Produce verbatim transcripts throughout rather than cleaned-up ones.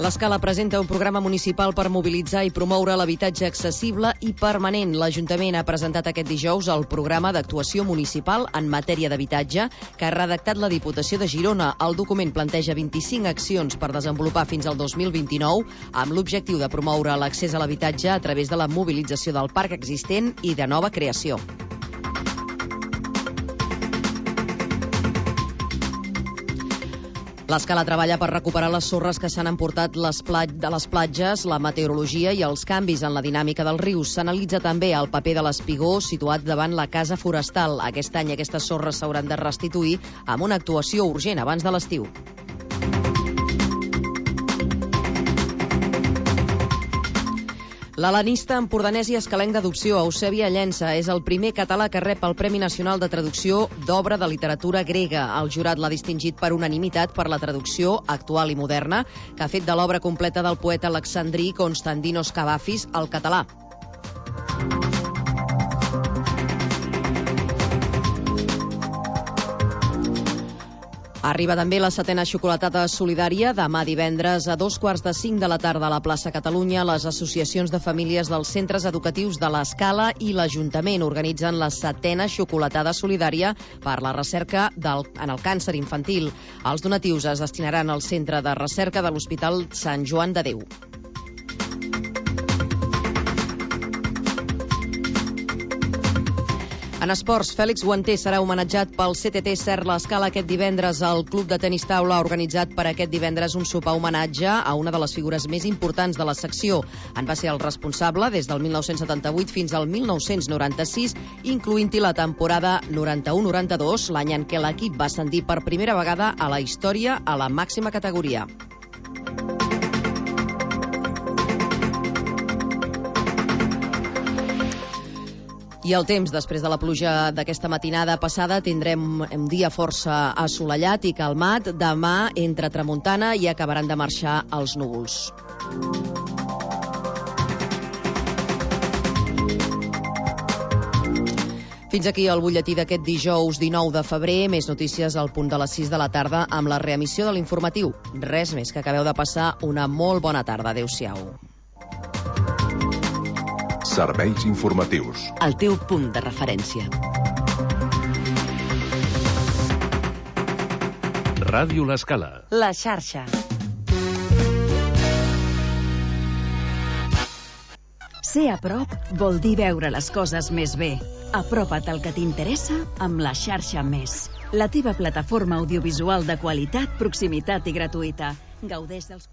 L'Escala presenta un programa municipal per mobilitzar i promoure l'habitatge accessible i permanent. L'Ajuntament ha presentat aquest dijous el programa d'actuació municipal en matèria d'habitatge que ha redactat la Diputació de Girona. El document planteja vint-i-cinc accions per desenvolupar fins al dos mil vint-i-nou amb l'objectiu de promoure l'accés a l'habitatge a través de la mobilització del parc existent i de nova creació. L'Escala treballa per recuperar les sorres que s'han emportat les plat de les platges, la meteorologia i els canvis en la dinàmica dels rius. S'analitza també el paper de l'espigó situat davant la casa forestal. Aquest any aquestes sorres s'hauran de restituir amb una actuació urgent abans de l'estiu. L'hel·lenista empordanès i escalenc d'adopció Eusebi Llença és el primer català que rep el Premi Nacional de Traducció d'Obra de Literatura Grega. El jurat l'ha distingit per unanimitat per la traducció actual i moderna que ha fet de l'obra completa del poeta alexandrí Konstantinos Kavafis al català. Arriba també la setena xocolatada solidària. Demà divendres a dos quarts de cinc de la tarda a la plaça Catalunya, les associacions de famílies dels centres educatius de l'Escala i l'Ajuntament organitzen la setena xocolatada solidària per la recerca del, en el càncer infantil. Els donatius es destinaran al centre de recerca de l'Hospital Sant Joan de Déu. En esports, Fèlix Guanter serà homenatjat pel C T T Cert l'Escala aquest divendres. El Club de Tenis Taula ha organitzat per aquest divendres un sopar homenatge a una de les figures més importants de la secció. En va ser el responsable des del mil nou-cents setanta-vuit fins al mil nou-cents noranta-sis, incloent-hi la temporada noranta-u noranta-dos, l'any en què l'equip va ascendir per primera vegada a la història a la màxima categoria. I el temps, després de la pluja d'aquesta matinada passada, tindrem un dia força assolellat i calmat. Demà, entre tramuntana, i acabaran de marxar els núvols. Fins aquí el butlletí d'aquest dijous dinou de febrer. Més notícies al punt de les sis de la tarda amb la reemissió de l'informatiu. Res més, que acabeu de passar una molt bona tarda. Adéu-siau. Serveis informatius. El teu punt de referència. Ràdio L'Escala. La xarxa. Ser a prop vol dir veure les coses més bé. Apropa't al que t'interessa amb la xarxa Més. La teva plataforma audiovisual de qualitat, proximitat i gratuïta. Gaudeix dels...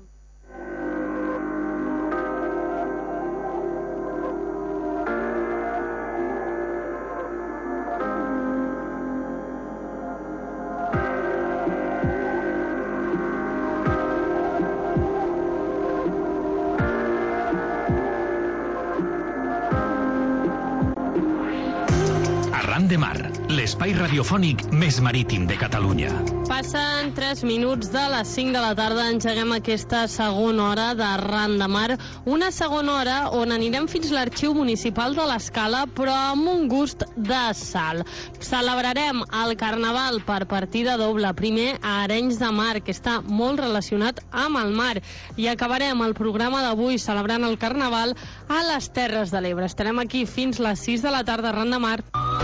De Mar, l'espai radiofònic més marítim de Catalunya. Passen tres minuts de les cinc de la tarda, engeguem aquesta segona hora d'Arran de Mar, una segona hora on anirem fins l'arxiu municipal de l'Escala, però amb un gust de sal. Celebrarem el Carnaval per partida doble, primer a Arenys de Mar, que està molt relacionat amb el mar, i acabarem el programa d'avui celebrant el Carnaval a les Terres de l'Ebre. Estarem aquí fins les sis de la tarda, Arran de Mar.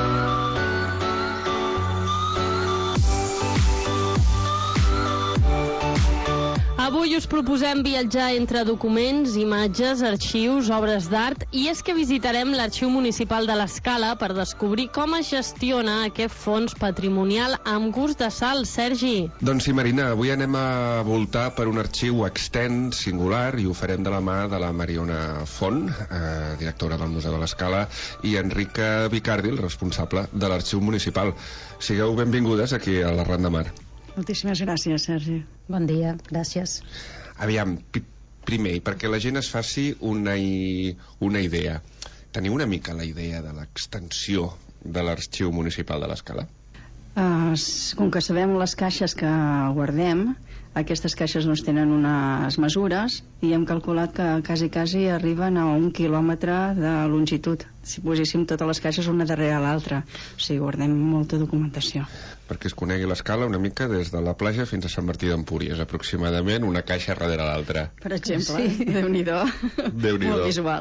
Avui us proposem viatjar entre documents, imatges, arxius, obres d'art, i és que visitarem l'Arxiu Municipal de l'Escala per descobrir com es gestiona aquest fons patrimonial amb gust de sal. Sergi? Doncs sí, Marina, avui anem a voltar per un arxiu extens, singular, i ho farem de la mà de la Mariona Font, eh, directora del Museu de l'Escala, i Enrica Vicardi, el responsable de l'Arxiu Municipal. Sigueu benvingudes aquí a l'Arran de Mar. Moltíssimes gràcies, Sergi. Bon dia, gràcies. Aviam, primer, perquè la gent es faci una, i, una idea. Teniu una mica la idea de l'extensió de l'Arxiu Municipal de l'Escala? Uh, com que sabem les caixes que guardem, Aquestes caixes doncs, tenen unes mesures i hem calculat que quasi, quasi arriben a un quilòmetre de longitud, si poséssim totes les caixes una darrere l'altra. O sigui, guardem molta documentació. Perquè es conegui l'escala una mica des de la platja fins a Sant Martí d'Empúries, aproximadament una caixa darrere l'altra. Per exemple, sí. Déu-n'hi-do. Déu-n'hi-do. Molt visual.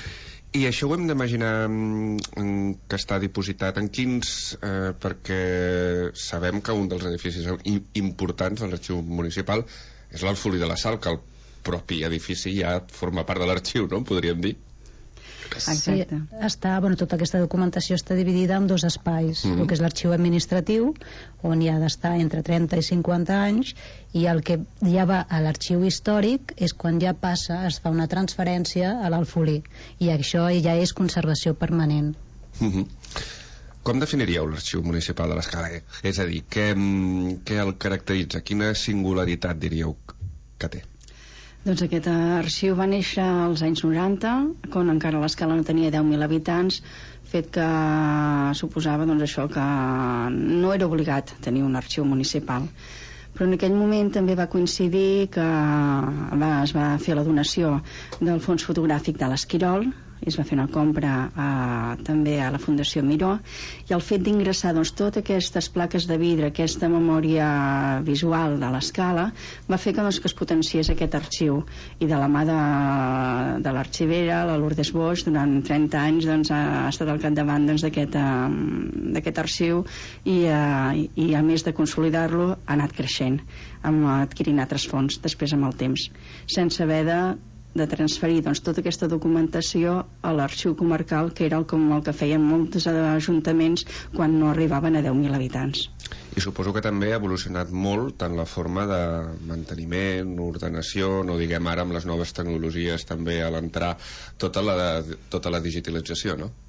I això ho hem d'imaginar que està dipositat en quins... Eh, perquè sabem que un dels edificis importants de l'arxiu municipal és l'Alfolí de la Sal, que el propi edifici ja forma part de l'arxiu, no? Podríem dir. Sí, està, bueno, tota aquesta documentació està dividida en dos espais, mm-hmm. el que és l'arxiu administratiu, on hi ha d'estar entre trenta i cinquanta anys, i el que ja va a l'arxiu històric és quan ja passa, es fa una transferència a l'Alfolí, i això ja és conservació permanent. Mm-hmm. Com definiríeu l'arxiu municipal de l'Escala? És a dir, què, què el caracteritza? Quina singularitat diríeu que té? Doncs aquest arxiu va néixer als anys noranta, quan encara l'Escala no tenia deu mil habitants, fet que suposava doncs, això que no era obligat tenir un arxiu municipal. Però en aquell moment també va coincidir que va, es va fer la donació del fons fotogràfic de l'Esquirol, i es va fer una compra a, també a la Fundació Miró, i el fet d'ingressar doncs, totes aquestes plaques de vidre, aquesta memòria visual de l'Escala, va fer que, doncs, que es potenciés aquest arxiu, i de la mà de, de l'arxivera, la Lourdes Boix, durant trenta anys doncs, ha estat al capdavant doncs, d'aquest d'aquest arxiu, i, uh, i a més de consolidar-lo ha anat creixent, amb adquirint altres fons després amb el temps, sense haver de de transferir doncs, tota aquesta documentació a l'arxiu comarcal, que era el, com el que feien molts ajuntaments quan no arribaven a deu mil habitants. I suposo que també ha evolucionat molt tant la forma de manteniment, ordenació, no diguem ara amb les noves tecnologies també a l'entrar tota la, tota la digitalització, no?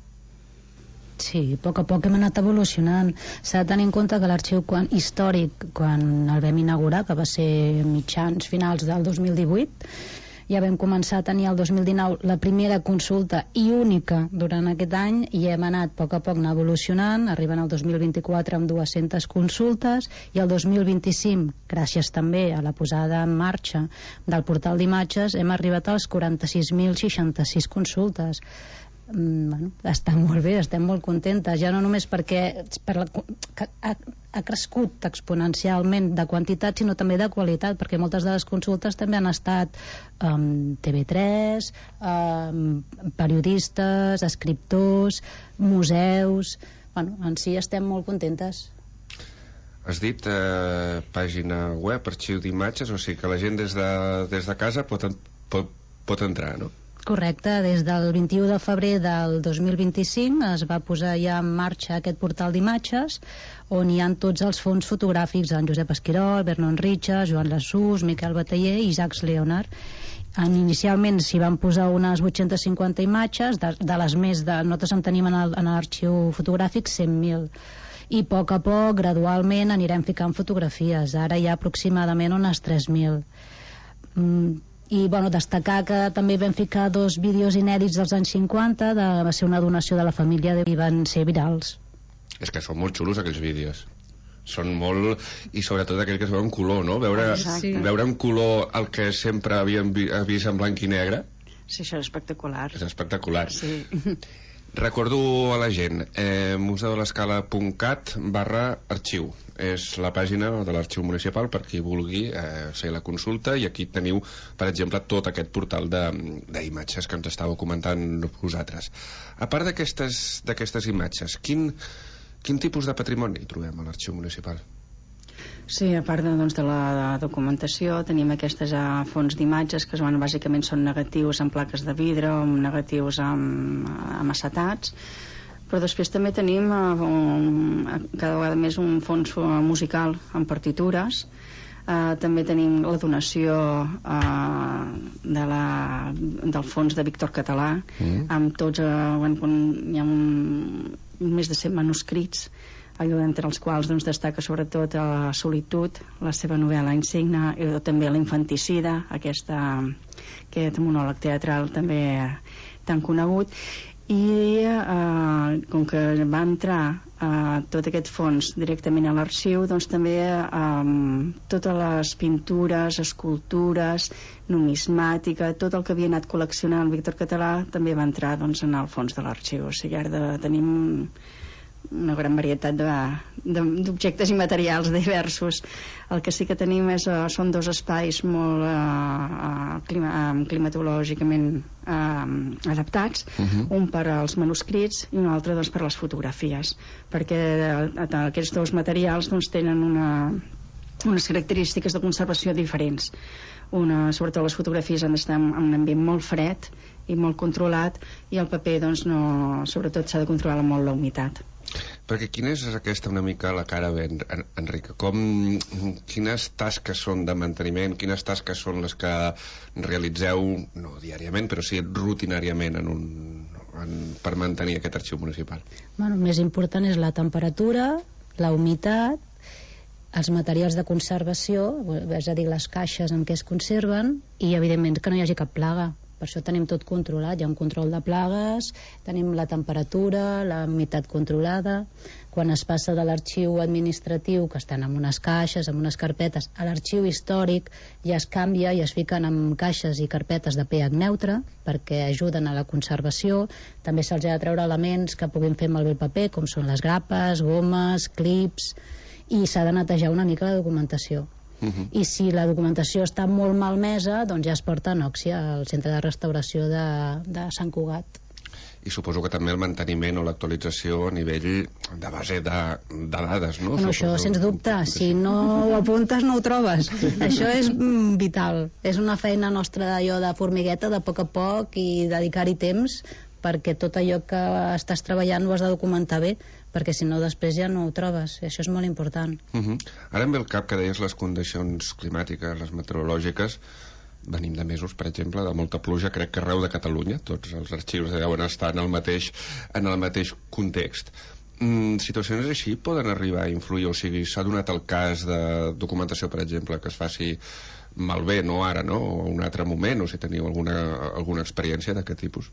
Sí, a poc a poc hem anat evolucionant. S'ha de tenir en compte que l'arxiu quan, històric, quan el vam inaugurar, que va ser mitjans finals del dos mil divuit, ja vam començar a tenir el dos mil dinou la primera consulta i única durant aquest any, i hem anat a poc a poc anar evolucionant, arribant al dos mil vint-i-quatre amb dues-centes consultes, i el dos mil vint-i-cinc, gràcies també a la posada en marxa del portal d'imatges, hem arribat als quaranta-sis mil seixanta-sis consultes. Mm, bueno, està molt bé, estem molt contentes, ja no només perquè per la, ha, ha crescut exponencialment de quantitat, sinó també de qualitat, perquè moltes de les consultes també han estat um, T V tres, um, periodistes, escriptors, museus. Bueno, en si estem molt contentes. Has dit eh, pàgina web, arxiu d'imatges, o sigui que la gent des de, des de casa pot, pot, pot entrar, no? Correcte, des del vint-i-u de febrer del dos mil vint-i-cinc es va posar ja en marxa aquest portal d'imatges, on hi ha tots els fons fotogràfics d'en Josep Esquirol, Vernon Richards, Joan Lasús, Miquel Bataller i Jacques Leonard. En, inicialment s'hi van posar unes vuit-centes cinquanta imatges, de, de les més de... Nosaltres en tenim en l'arxiu fotogràfic cent mil. I a poc a poc, gradualment, anirem ficant fotografies. Ara hi ha aproximadament unes tres mil. Mm, i bueno, destacar que també vam ficar dos vídeos inèdits dels anys cinquanta, de, va ser una donació de la família i van ser virals. És que són molt xulos aquells vídeos, són molt, i sobretot aquell que es veu en color, no? Veure, sí. veure en color el que sempre havíem vi, vist en blanc i negre. Sí, això és espectacular. És espectacular. Sí. Recordo a la gent, eh, museolescala punt cat barra arxiu. És la pàgina de l'arxiu municipal per qui vulgui eh, fer la consulta, i aquí teniu, per exemple, tot aquest portal d'imatges que ens estàveu comentant vosaltres. A part d'aquestes d'aquestes imatges, quin, quin tipus de patrimoni trobem a l'arxiu municipal? Sí, a part de, doncs, de la documentació, tenim aquestes uh, fons d'imatges que bueno, bàsicament són negatius en plaques de vidre o negatius amb, amb acetats, però després també tenim uh, un, cada vegada més un fons musical amb partitures. Uh, també tenim la donació uh, de la, del fons de Víctor Català, mm. amb tots, uh, bueno, hi ha un, més de cent manuscrits, allò entre els quals doncs, destaca sobretot la Solitud, la seva novel·la insigna, i també la Infanticida, aquesta, aquest monòleg teatral també tan conegut. I eh, com que va entrar Uh, tot aquest fons directament a l'arxiu, doncs també um, totes les pintures, escultures, numismàtica, tot el que havia anat col·leccionant el Víctor Català també va entrar doncs, en el fons de l'arxiu. O sigui, ara de, tenim una gran varietat d'objectes i materials diversos. El que sí que tenim és, uh, són dos espais molt uh, clima, uh, climatològicament uh, adaptats, uh-huh. un per als manuscrits i un altre doncs, per les fotografies, perquè uh, aquests dos materials doncs, tenen una, unes característiques de conservació diferents. Una, sobretot les fotografies han d'estar en un ambient molt fred i molt controlat, i el paper doncs, no, sobretot s'ha de controlar molt la humitat. Perquè quina és aquesta una mica la cara bé, en, Enrica? Com, quines tasques són de manteniment, quines tasques són les que realitzeu, no diàriament, però sí rutinàriament en un, en, per mantenir aquest arxiu municipal? Bueno, el més important és la temperatura, la humitat, els materials de conservació, és a dir, les caixes en què es conserven, i evidentment que no hi hagi cap plaga. Per això tenim tot controlat, hi ha un control de plagues, tenim la temperatura, la humitat controlada. Quan es passa de l'arxiu administratiu, que estan en unes caixes, en unes carpetes, a l'arxiu històric ja es canvia i es fiquen en caixes i carpetes de pH neutre, perquè ajuden a la conservació. També se'ls ha de treure elements que puguin fer malbé el paper, com són les grapes, gomes, clips, i s'ha de netejar una mica la documentació. Uh-huh. I si la documentació està molt malmesa, doncs ja es porta a Nòxia, al centre de restauració de, de Sant Cugat. I suposo que també el manteniment o l'actualització a nivell de base de, de dades, no? Bueno, això, sens dubte, si no ho apuntes no ho trobes. Això és mm, vital. És una feina nostra d'allò de formigueta, de poc a poc, i dedicar-hi temps, perquè tot allò que estàs treballant ho has de documentar bé, perquè si no després ja no ho trobes, i això és molt important. Uh-huh. Ara em ve al cap que deies les condicions climàtiques, les meteorològiques. Venim de mesos, per exemple, de molta pluja, crec que arreu de Catalunya, tots els arxius deuen estar en el mateix, en el mateix context. Mm, situacions així poden arribar a influir, o sigui, s'ha donat el cas de documentació, per exemple, que es faci malbé, no ara, no? O un altre moment, o si teniu alguna, alguna experiència d'aquest tipus?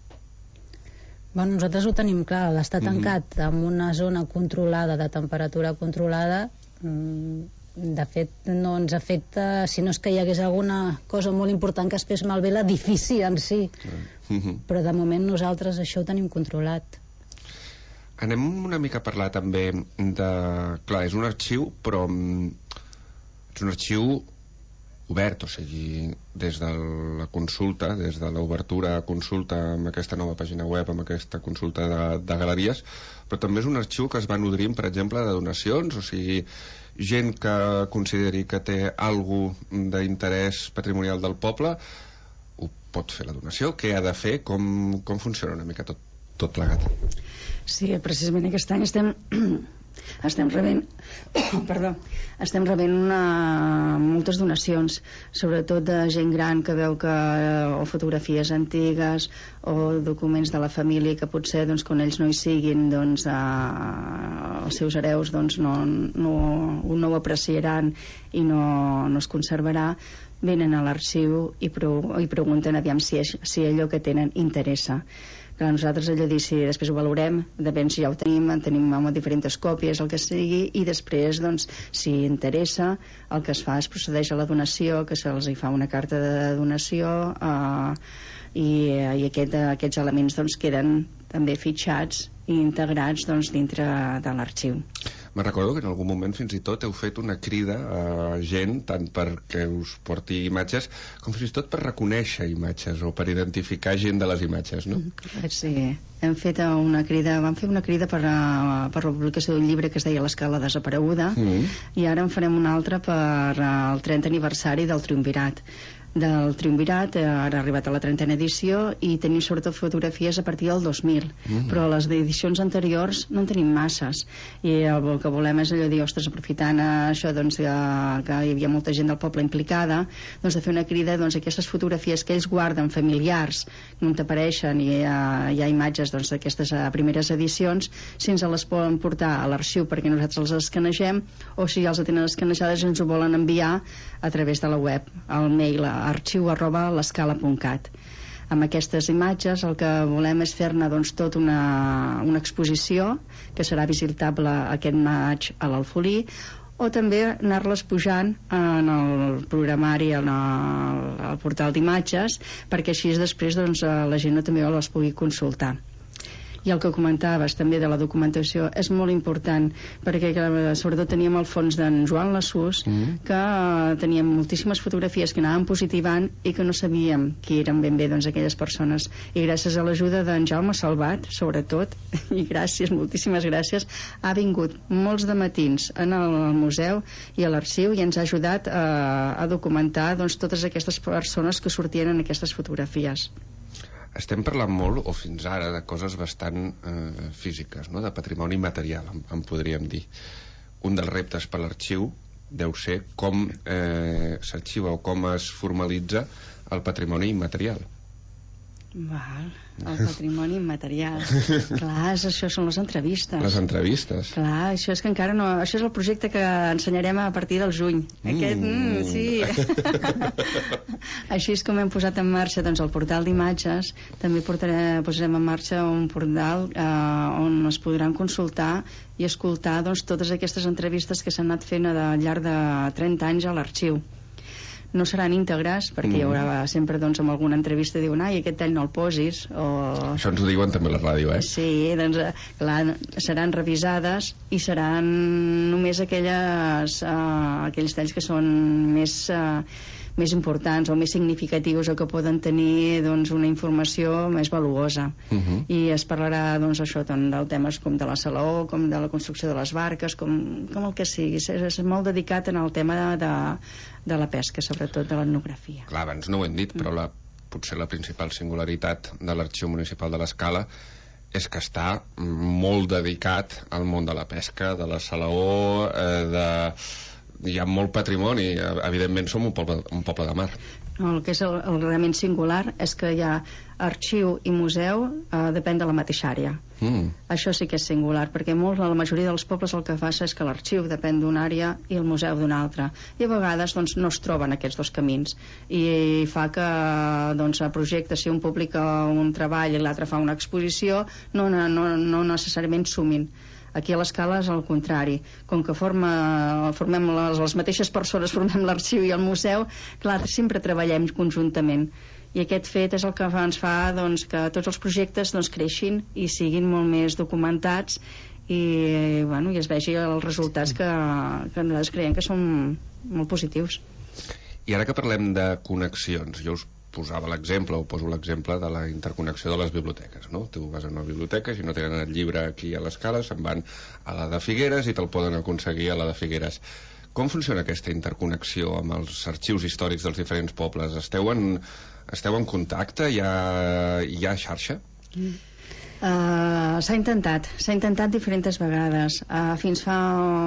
Bueno, nosaltres ho tenim clar, l'estar tancat mm-hmm. en una zona controlada, de temperatura controlada, de fet no ens afecta, si no és que hi hagués alguna cosa molt important que es fes malbé l'edifici en si, mm-hmm. però de moment nosaltres això ho tenim controlat. Anem una mica a parlar també de... Clar, és un arxiu, però és un arxiu obert, o sigui, des de la consulta, des de l'obertura a consulta amb aquesta nova pàgina web, amb aquesta consulta de, de galeries, però també és un arxiu que es va nodrint, per exemple, de donacions, o sigui, gent que consideri que té alguna d'interès patrimonial del poble, ho pot fer la donació, què ha de fer, com, com funciona una mica tot, tot plegat? Sí, precisament aquest any estem... estem rebent perdó, estem rebent una, moltes donacions, sobretot de gent gran que veu que o fotografies antigues o documents de la família que potser doncs, quan ells no hi siguin doncs, eh, els seus hereus doncs, no, no, no ho apreciaran i no, no es conservarà, venen a l'arxiu i, pro, i pregunten aviam si, és, si allò que tenen interessa. Clar, nosaltres allò dir si després ho valorem, depèn si ja ho tenim, en tenim amb diferents còpies, el que sigui, i després, doncs, si interessa, el que es fa es procedeix a la donació, que se'ls hi fa una carta de donació, eh, i, i aquest, aquests elements doncs, queden també fitxats i integrats doncs, dintre de l'arxiu. Me recordo que en algun moment fins i tot heu fet una crida a gent, tant perquè us porti imatges, com fins i tot per reconèixer imatges o per identificar gent de les imatges, no? Sí, hem fet una crida, vam fer una crida per, a, per la publicació d'un llibre que es deia L'escala desapareguda, mm. i ara en farem una altra per al trentè aniversari del Triumvirat. Del Triumvirat, ara ha arribat a la trentena edició i tenim sobretot fotografies a partir del dos mil, mm. però les edicions anteriors no en tenim masses, i el que volem és allò dir, ostres, aprofitant això doncs, que, que hi havia molta gent del poble implicada, doncs de fer una crida doncs, a aquestes fotografies que ells guarden familiars, on apareixen i hi ha, hi ha imatges doncs, d'aquestes primeres edicions, si ens les poden portar a l'arxiu perquè nosaltres les escanegem, o si ja els tenen escanejades ens ho volen enviar a través de la web, al mail arxiu arroba l'escala punt cat. Amb aquestes imatges el que volem és fer-ne doncs, tot una, una exposició que serà visitable aquest maig a l'Alfolí, o també anar-les pujant en el programari, en el, el portal d'imatges, perquè així després doncs, la gent també les pugui consultar. I el que comentaves també de la documentació és molt important, perquè sobretot teníem el fons d'en Joan Lassús, mm. que teníem moltíssimes fotografies que anàvem positivant i que no sabíem qui eren ben bé doncs, aquelles persones, i gràcies a l'ajuda d'en Jaume Salvat, sobretot, i gràcies, moltíssimes gràcies, ha vingut molts de matins en el museu i a l'arxiu i ens ha ajudat a, a documentar doncs, totes aquestes persones que sortien en aquestes fotografies. Estem parlant molt, o fins ara, de coses bastant eh, físiques, no? De patrimoni material, en, en podríem dir. Un dels reptes per l'arxiu deu ser com eh, s'arxiva o com es formalitza el patrimoni immaterial. Val, el patrimoni immaterial. Clar, és, això són les entrevistes. Les entrevistes. Clar, això és que encara no... Això és el projecte que ensenyarem a partir del juny. Mm. Aquest, mm, sí. Així és com hem posat en marxa doncs, el portal d'imatges. També portaré, posarem en marxa un portal eh, on es podran consultar i escoltar doncs, totes aquestes entrevistes que s'han anat fent al llarg de trenta anys a l'arxiu. No seran íntegres, perquè mm. hi haurà sempre doncs, amb alguna entrevista diuen, ai, aquest tall no el posis, o... Això ens ho diuen també a la ràdio, eh? Sí, doncs, clar, seran revisades i seran només aquelles, uh, aquells talls que són més... Uh, més importants o més significatius o que poden tenir doncs, una informació més valuosa. Uh-huh. I es parlarà doncs, això, tant del temes com de la salaó, com de la construcció de les barques, com, com el que sigui. És, és molt dedicat en el tema de, de, de la pesca, sobretot de l'etnografia. Clar, abans no ho hem dit, però la, potser la principal singularitat de l'Arxiu Municipal de l'Escala és que està molt dedicat al món de la pesca, de la salaó, eh, de... hi ha molt patrimoni, evidentment som un poble, un poble de mar. El que és el, el realment singular és que hi ha arxiu i museu, eh, depèn de la mateixa àrea. Mm. Això sí que és singular, perquè molt, la majoria dels pobles el que fa és que l'arxiu depèn d'una àrea i el museu d'una altra, i a vegades doncs, no es troben aquests dos camins, i fa que doncs, el projecte, si un publica un treball i l'altre fa una exposició, no, no, no, no necessàriament sumin. Aquí a l'Escala és al contrari, com que forma, formem les, les mateixes persones, formem l'arxiu i el museu, clar, sempre treballem conjuntament, i aquest fet és el que ens fa doncs, que tots els projectes doncs, creixin i siguin molt més documentats i, bueno, i es vegi els resultats que, que nosaltres creiem que són molt positius. I ara que parlem de connexions, jo us posava l'exemple, o poso l'exemple de la interconnexió de les biblioteques, no? Tu vas a una biblioteca, si no tenen el llibre aquí a l'Escala, se'n van a la de Figueres i te'l poden aconseguir a la de Figueres. Com funciona aquesta interconnexió amb els arxius històrics dels diferents pobles? Esteu en, esteu en contacte? Hi ha, hi ha xarxa? Mm. Uh, s'ha intentat, s'ha intentat diferents vegades. Uh, fins fa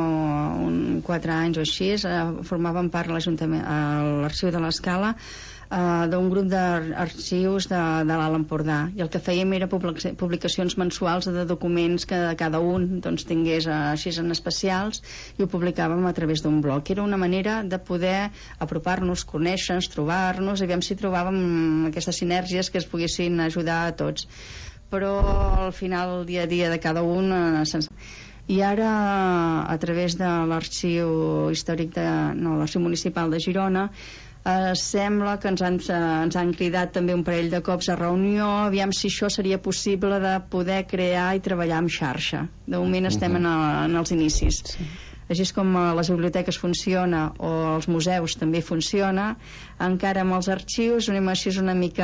un, quatre anys o així, uh, formàvem part l'Ajuntament, uh, l'arxiu de l'Escala, Uh, d'un grup d'arxius de, de l'Alt Empordà, i el que fèiem era publicacions mensuals de documents que cada un doncs, tingués uh, així en especials, i ho publicàvem a través d'un blog. Era una manera de poder apropar-nos, conèixer-nos, trobar-nos, i veiem si trobàvem aquestes sinergies que es poguessin ajudar a tots. Però al final, el dia a dia de cada un uh, sense... I ara, a través de l'arxiu històric de, no, l'arxiu municipal de Girona, Uh, sembla que ens han, uh, ens han cridat també un parell de cops a reunió, aviam si això seria possible de poder crear i treballar amb xarxa. De moment uh-huh. estem en, a, en els inicis. Sí. Així és com a les biblioteques funciona, o els museus també funciona, encara amb els arxius anem així una mica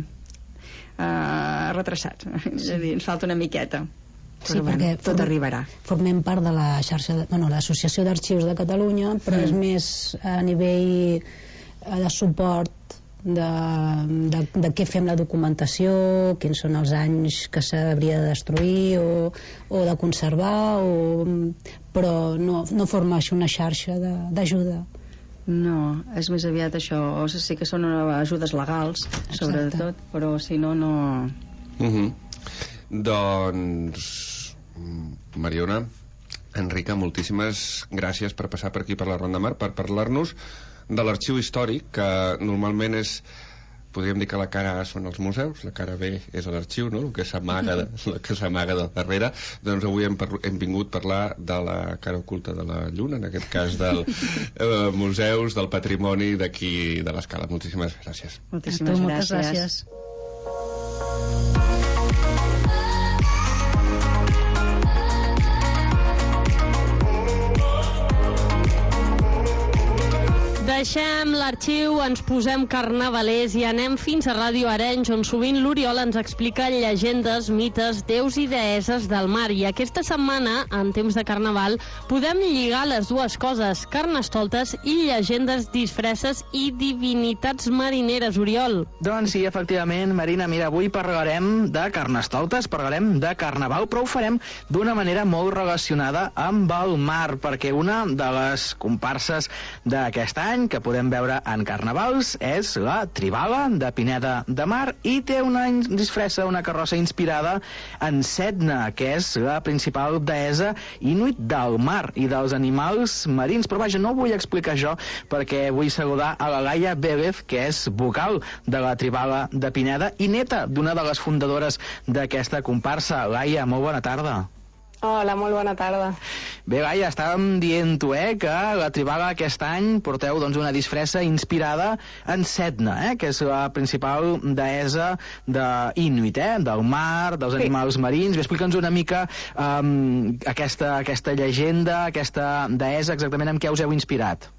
uh, retrasats. Sí. És a dir, ens falta una miqueta. Sí, però perquè bueno, tot arribarà. Formem part de la xarxa, de, bueno, l'Associació d'Arxius de Catalunya, però mm. és més a nivell de suport de, de, de què fem la documentació, quins són els anys que s'hauria de destruir o, o de conservar, o, però no, no forma així una xarxa d'ajuda. No, és més aviat això, o sigui, sí que són ajudes legals, exacte, sobretot, però si no, no... Uh-huh. Doncs, Mariona, Enrica, moltíssimes gràcies per passar per aquí per la Ronda Mar, per parlar-nos de l'arxiu històric, que normalment és podríem dir que la cara A són els museus, la cara B és l'arxiu, no? El que s'amaga de, el que s'amaga de darrere. Doncs avui hem, hem vingut a parlar de la cara oculta de la Lluna, en aquest cas del eh, museus, del patrimoni d'aquí de l'Escala. Moltíssimes gràcies. Moltíssimes tu, gràcies. Moltes gràcies. Deixem l'arxiu, ens posem carnavalers i anem fins a Ràdio Arenys, on sovint l'Oriol ens explica llegendes, mites, déus i deeses del mar. I aquesta setmana, en temps de carnaval, podem lligar les dues coses, carnestoltes i llegendes, disfresses i divinitats marineres. Oriol. Doncs sí, efectivament, Marina, mira, avui parlarem de carnestoltes, parlarem de carnaval, però ho farem d'una manera molt relacionada amb el mar, perquè una de les comparses d'aquest any que podem veure en carnavals és la Tribala de Pineda de Mar i té una disfressa, una carrossa inspirada en Sedna, que és la principal deessa inuit del mar i dels animals marins. Però vaja, no vull explicar això perquè vull saludar a la Laia Vélez, que és vocal de la Tribala de Pineda i neta d'una de les fundadores d'aquesta comparsa. Laia, molt bona tarda. Hola, molt bona tarda. Bé, Laia, estàvem dient-ho, eh, que la Tribala aquest any porteu doncs, una disfressa inspirada en Sedna, eh, que és la principal deessa de Inuit, eh, del mar, dels sí. animals marins. Bé, explica'ns una mica um, aquesta, aquesta llegenda, aquesta deessa, exactament amb què us heu inspirat.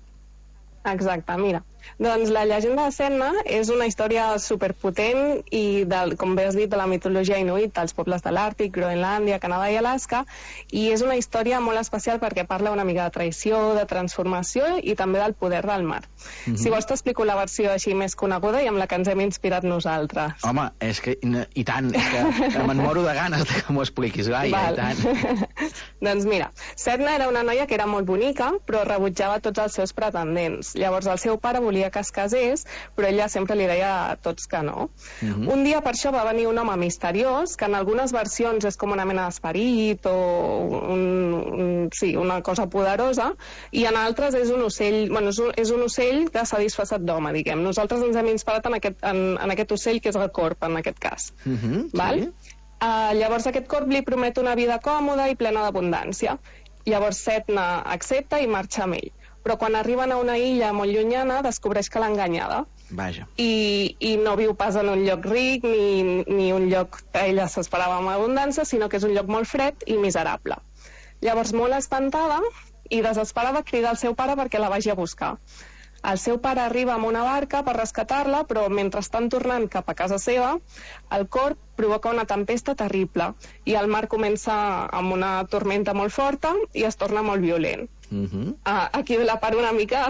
Exacte, mira. Doncs la llegenda de Sedna és una història superpotent i, del, com bé has dit, de la mitologia inuit dels pobles de l'Àrtic, Groenlàndia, Canadà i Alaska, i és una història molt especial perquè parla una mica de traïció, de transformació i també del poder del mar. Mm-hmm. Si vols t'explico la versió així més coneguda i amb la que ens hem inspirat nosaltres. Home, és que, i tant, és que me'n moro de ganes de que m'ho expliquis, Laia, i tant. Doncs mira, Sedna era una noia que era molt bonica, però rebutjava tots els seus pretendents. Llavors el seu pare volia que es casés, però ella sempre li deia a tots que no. Mm-hmm. Un dia per això va venir un home misteriós, que en algunes versions és com una mena d'esperit o un, un, sí, una cosa poderosa, i en altres és un ocell, bueno, és un, és un ocell que s'ha disfressat d'home, diguem. Nosaltres ens hem inspirat en aquest, en, en aquest ocell, que és el corb, en aquest cas. Mm-hmm, val? Sí. Uh, llavors aquest corb li promet una vida còmoda i plena d'abundància. Llavors Sedna accepta i marxa amb ell. Però quan arriben a una illa molt llunyana descobreix que l'ha enganyada. Vaja. I, i no viu pas en un lloc ric ni, ni un lloc que ella s'esperava amb abundància, sinó que és un lloc molt fred i miserable. Llavors, molt espantada i desesperada, crida al seu pare perquè la vagi a buscar. El seu pare arriba amb una barca per rescatar-la, però mentre estan tornant cap a casa seva, el corb provoca una tempesta terrible i el mar comença amb una tormenta molt forta i es torna molt violent. Uh-huh. Uh, aquí ve la part una mica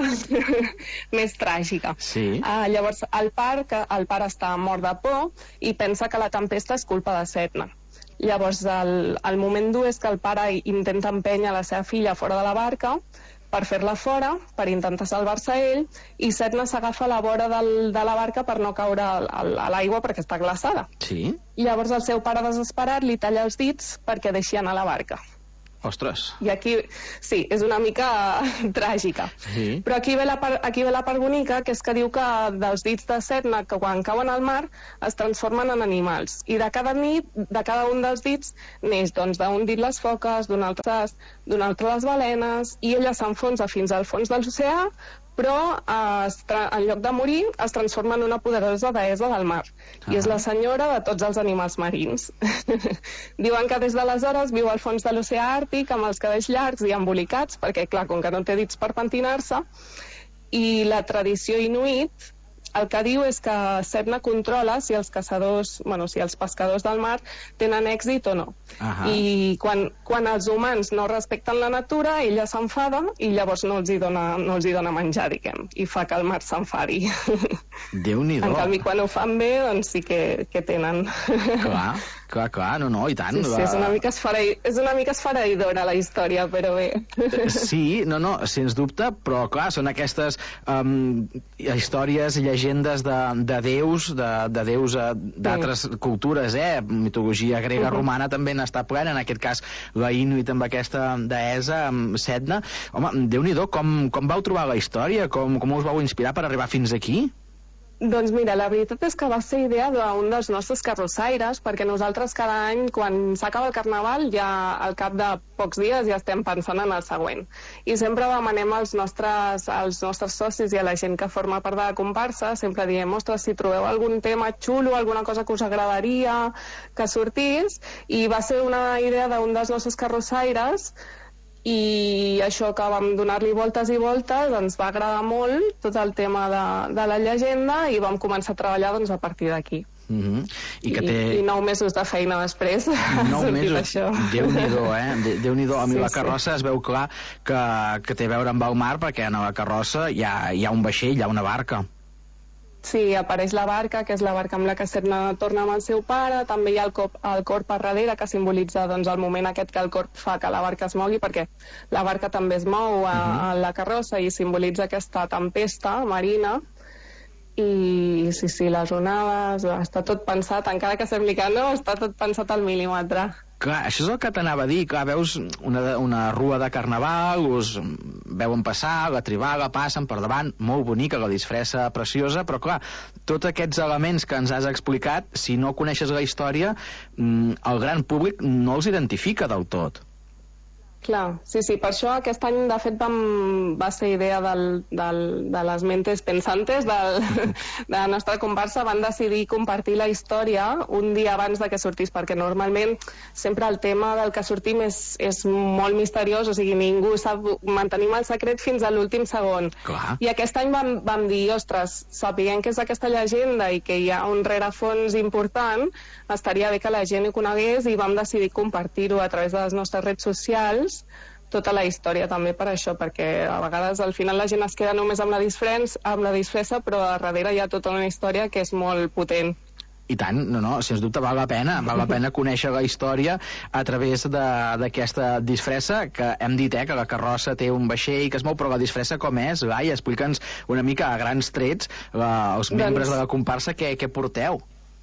més tràgica. Sí. Uh, llavors el pare, que el pare està mort de por i pensa que la tempesta és culpa de Sedna. Llavors el, el moment dur és que el pare intenta empènyer la seva filla fora de la barca per fer-la fora, per intentar salvar-se ell, i Sedna s'agafa a la vora del, de la barca per no caure a, a l'aigua perquè està glaçada. Sí. Llavors el seu pare desesperat li talla els dits perquè deixi anar la barca. Ostres. I aquí, sí, és una mica tràgica. Sí. Però aquí ve, la part, aquí ve la part bonica, que és que diu que dels dits de Sedna, que quan cauen al mar, es transformen en animals. I de cada nit, de cada un dels dits, neix, doncs, d'un dit les foques, d'un altre, d'un altre les balenes, i ella s'enfonsa fins al fons de l'oceà, però eh, en lloc de morir es transforma en una poderosa deessa del mar. Ah. I és la senyora de tots els animals marins. Diuen que des d'aleshores viu al fons de l'oceà Àrtic amb els cabells llargs i embolicats, perquè clar, com que no té dits per pentinar-se, i la tradició inuit el que diu és que Sedna controla si els caçadors, bueno, si els pescadors del mar tenen èxit o no. Ahà. I quan, quan els humans no respecten la natura, ella s'enfada i llavors no els hi dona, no els hi dona menjar, diguem, i fa que el mar s'enfadi. Déu-n'hi-do. En canvi, quan ho fan bé, doncs sí que, que tenen. Clar, clar, clar, no, no, i tant. Sí, sí, la... és una mica esferei... és una mica esfereïdora la història, però bé. Sí, no, no, sens dubte, però clar, són aquestes um, històries i llegendes de, de déus, de, de déus d'altres sí. cultures, eh? Mitologia grega, uh-huh. romana també n'està plena, en aquest cas la Inuit amb aquesta deessa, amb Sedna. Home, Déu-n'hi-do, com, com vau trobar la història? Com, com us vau inspirar per arribar fins aquí? Doncs mira, la veritat és que va ser idea d'un dels nostres carrossaires, perquè nosaltres cada any, quan s'acaba el Carnaval, ja al cap de pocs dies ja estem pensant en el següent. I sempre demanem als nostres, als nostres socis i a la gent que forma part de la comparsa, sempre diem, ostres, si trobeu algun tema xulo, alguna cosa que us agradaria que sortís, i va ser una idea d'un dels nostres carrossaires, i això que vam donar-li voltes i voltes ens va agradar molt tot el tema de, de la llegenda i vam començar a treballar doncs, a partir d'aquí. Mm-hmm. I, que té... I, i nou mesos de feina després nou mesos, això. Déu-n'hi-do, eh? Déu-n'hi-do. A mi sí, la carrossa sí. Es veu clar que, que té a veure amb el mar, perquè en la carrossa hi ha, hi ha un vaixell, hi ha una barca. Sí, apareix la barca, que és la barca amb la que Sedna torna amb el seu pare, també hi ha el, cop, el corp a darrere, que simbolitza doncs, el moment aquest que el corp fa que la barca es mogui, perquè la barca també es mou a, a la carrossa i simbolitza aquesta tempesta marina. I sí, sí, les onades, està tot pensat, encara que sembli que no, està tot pensat al mil·límetre. Clar, això és el que t'anava a dir, clar, veus una, una rua de carnaval, us veuen passar, la tribala, passen per davant, molt bonica, la disfressa preciosa, però clar, tots aquests elements que ens has explicat, si no coneixes la història, el gran públic no els identifica del tot. Clar, sí, sí, per això aquest any de fet vam, va ser idea del, del, de les mentes pensantes del, de la nostra comparsa, van decidir compartir la història un dia abans de que sortís, perquè normalment sempre el tema del que sortim és, és molt misteriós, o sigui, ningú sap, mantenim el secret fins a l'últim segon. Clar. I aquest any vam, vam dir, ostres, sapiguem que és aquesta llegenda i que hi ha un rerefons important, estaria bé que la gent ho conegués i vam decidir compartir-ho a través de les nostres redes socials, tota la història també per això, perquè a vegades al final la gent es queda només amb la disfressa, amb la disfressa, però a darrere hi ha tota una història que és molt potent. I tant, no, no, sens dubte val la pena, val la pena conèixer la història a través d'aquesta disfressa, que hem dit eh, que la carrossa té un vaixell que es mou, però la disfressa com és? Gai, explica'ns una mica a grans trets la, els membres doncs... de la comparsa què, què porteu.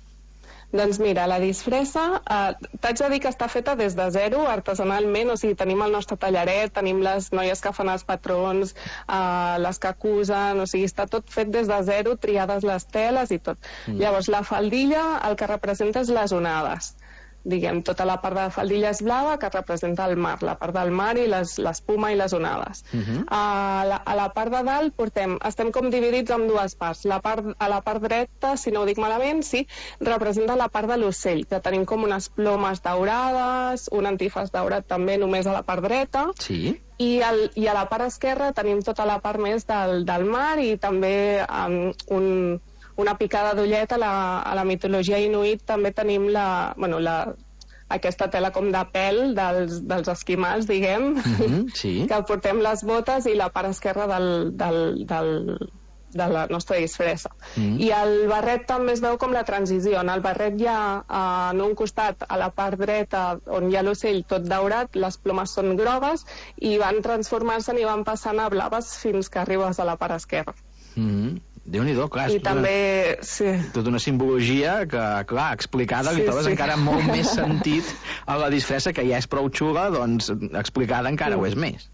Doncs mira, la disfressa, eh, t'haig de dir que està feta des de zero, artesanalment, o sigui, tenim el nostre tallaret, tenim les noies que fan els patrons, eh, les que acusen, o sigui, està tot fet des de zero, triades les teles i tot. Mm. Llavors, la faldilla el que representa és les onades. Diguem, tota la part de la faldilla és blava, que representa el mar, la part del mar i l'espuma i les onades. Uh-huh. a, la, a la part de dalt portem, estem com dividits en dues parts. La part, a la part dreta, si no ho dic malament, sí, representa la part de l'ocell, que tenim com unes plomes daurades, un antifàs daurat també només a la part dreta. Sí. I, el, i a la part esquerra tenim tota la part més del, del mar i també um, un... una picada d'ullet a, la, a la mitologia inuit també tenim la, bueno, la, aquesta tela com de pèl dels, dels esquimals, diguem, mm-hmm, sí. que portem les botes i la part esquerra del, del, del, de la nostra disfressa. Mm-hmm. I el barret també es veu com la transició. En el barret hi ha eh, en un costat, a la part dreta, on hi ha l'ocell tot daurat, les plomes són grogues i van transformar-se i van passant a blaves fins que arribes a la part esquerra. Mm-hmm. Déu-n'hi-do, clar, I és també, una, sí. tota una simbologia que, clar, explicada sí, li trobes sí. encara molt més sentit a la disfressa, que ja és prou xula, doncs explicada encara sí. ho és més.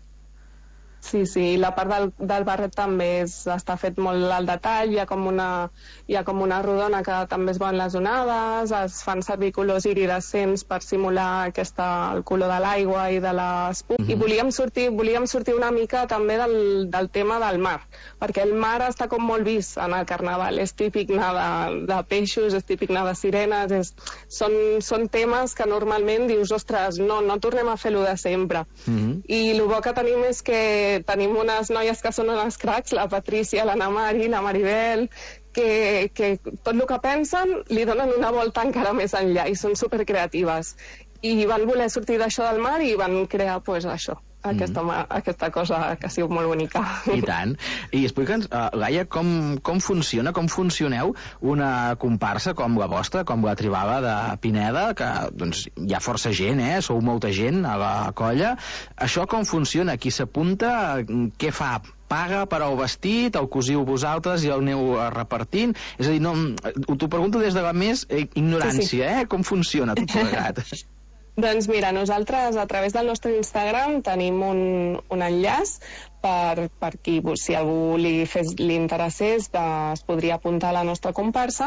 Sí, sí, i la part del, del barret també és, està fet molt al detall, hi ha com una, hi ha com una rodona que també es veuen les onades, es fan servir colors iridescents per simular aquesta, el color de l'aigua i de l'espuma, uh-huh. i volíem sortir, volíem sortir una mica també del, del tema del mar, perquè el mar està com molt vist en el Carnaval, és típic anar de, de peixos, és típic anar de sirenes, és, són, són temes que normalment dius, ostres, no, no tornem a fer-lo de sempre. Uh-huh. I el bo que tenim és que tenim unes noies que són unes cracs, la Patrícia, l'Anna Mari, la Maribel, que, que tot el que pensen li donen una volta encara més enllà i són supercreatives. I van voler sortir d'això del mar i van crear, pues, això. Aquesta, mm. aquesta cosa que ha sigut molt bonica. I tant. I explica'ns, uh, Gaia, com, com funciona, com funcioneu una comparsa com la vostra, com la Tribala de Pineda, que doncs, hi ha força gent, eh? Sou molta gent a la colla. Això com funciona? Qui s'apunta? Què fa? Paga per al vestit, el cosiu vosaltres i el aneu repartint? És a dir, no, t'ho pregunto des de la més ignorància, sí, sí. eh? Com funciona tot plegat? Doncs mira, nosaltres a través del nostre Instagram tenim un, un enllaç per, per qui, si algú li, fes, li interessés, de, es podria apuntar a la nostra comparsa,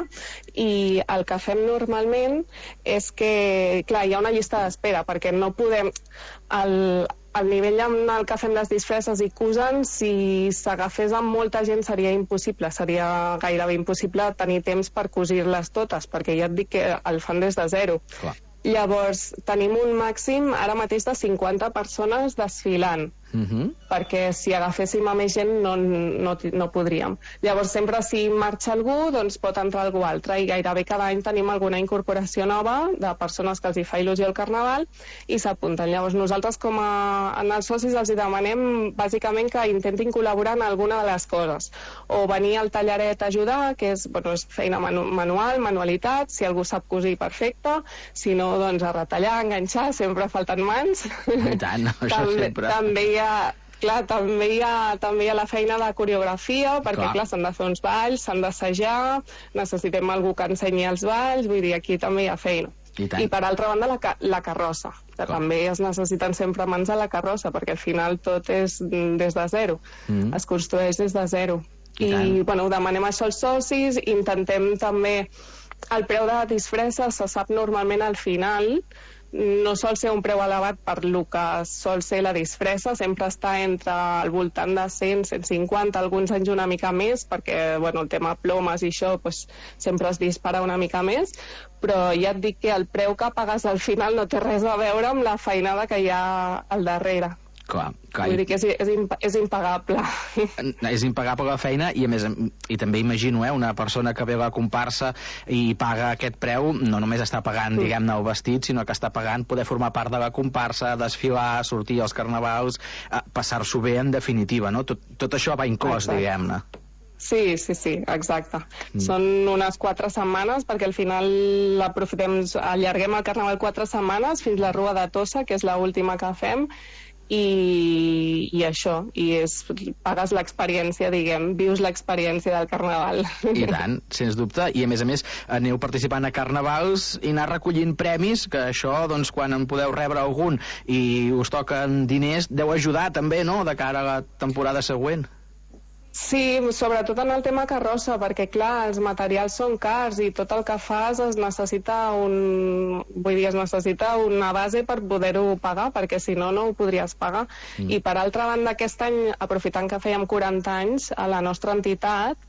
i el que fem normalment és que, clar, hi ha una llista d'espera, perquè no podem... El, el nivell en el que fem les disfresses i cosen, si s'agafés amb molta gent seria impossible, seria gairebé impossible tenir temps per cosir-les totes, perquè ja et dic que el fan des de zero. Clar. Llavors, tenim un màxim ara mateix de cinquanta persones desfilant, Uh-huh. perquè si agaféssim a més gent no, no, no podríem. Llavors, sempre si marxa algú, doncs pot entrar algú altre, i gairebé cada any tenim alguna incorporació nova de persones que els hi fa il·lusió el Carnaval i s'apunten. Llavors, nosaltres com a en els socis els hi demanem bàsicament que intentin col·laborar en alguna de les coses, o venir al tallaret a ajudar, que és, bueno, és feina manu manual, manualitat, si algú sap cosir, perfecte, si no, doncs a retallar, enganxar, sempre falten mans. I tant, això també, sempre. també hi ha, clar, també hi ha, també hi ha la feina de coreografia, perquè, clar, s'han de fer uns balls, s'han d'assajar, necessitem algú que ensenyi els balls, vull dir, aquí també hi ha feina. I, I per altra banda, la, la carrossa, que clar, també es necessiten sempre mans a la carrossa, perquè al final tot és des de zero, mm. es construeix des de zero. I, I bueno, demanem això als socis, intentem també... El preu de la disfressa se sap normalment al final, no sol ser un preu elevat per lo que sol ser la disfressa, sempre està entre al voltant de cent, cent cinquanta, alguns anys una mica més, perquè bueno, el tema plomes i això pues, sempre es dispara una mica més, però ja et dic que el preu que pagues al final no té res a veure amb la feinada que hi ha al darrere. Clar, clar. Vull dir que és, és, imp és impagable. És impagable la feina i a més, i també imagino, eh, una persona que ve a la comparsa i paga aquest preu, no només està pagant, mm. diguem-ne, el vestit, sinó que està pagant poder formar part de la comparsa, desfilar, sortir als carnavals, eh, passar-s'ho bé en definitiva, no? Tot, tot això va inclòs, diguem-ne. Sí, sí, sí, exacte. Mm. Són unes quatre setmanes, perquè al final aprofitem, allarguem el Carnaval quatre setmanes fins la Rua de Tossa, que és l'última que fem, i, i això, i és, pagues l'experiència, diguem, vius l'experiència del Carnaval. I tant, sens dubte, i a més a més aneu participant a carnavals i anar recollint premis, que això, doncs, quan en podeu rebre algun i us toquen diners, deu ajudar també, no?, de cara a la temporada següent. Sí, sobretot en el tema carrossa, perquè clar, els materials són cars i tot el que fas es necessita un... vull dir, es necessita una base per poder-ho pagar, perquè si no, no ho podries pagar. Mm. I per altra banda, aquest any, aprofitant que fèiem quaranta anys a la nostra entitat,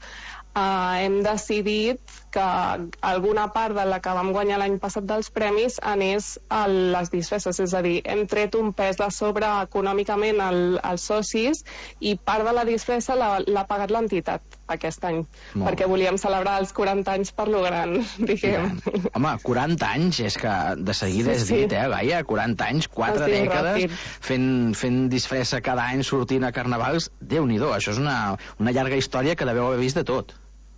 Uh, hem decidit que alguna part de la que vam guanyar l'any passat dels premis anés a les disfresses, és a dir, hem tret un pes de sobre econòmicament al, als socis i part de la disfressa l'ha pagat l'entitat aquest any, molt, perquè volíem celebrar els quaranta anys per lo gran, diguem. Ja. Home, quaranta anys, és que de seguida sí, és dit, sí. eh, Gaia? quaranta anys, quatre dècades, fent, fent disfressa cada any, sortint a carnavals, Déu-n'hi-do, això és una, una llarga història que deveu haver vist de tot.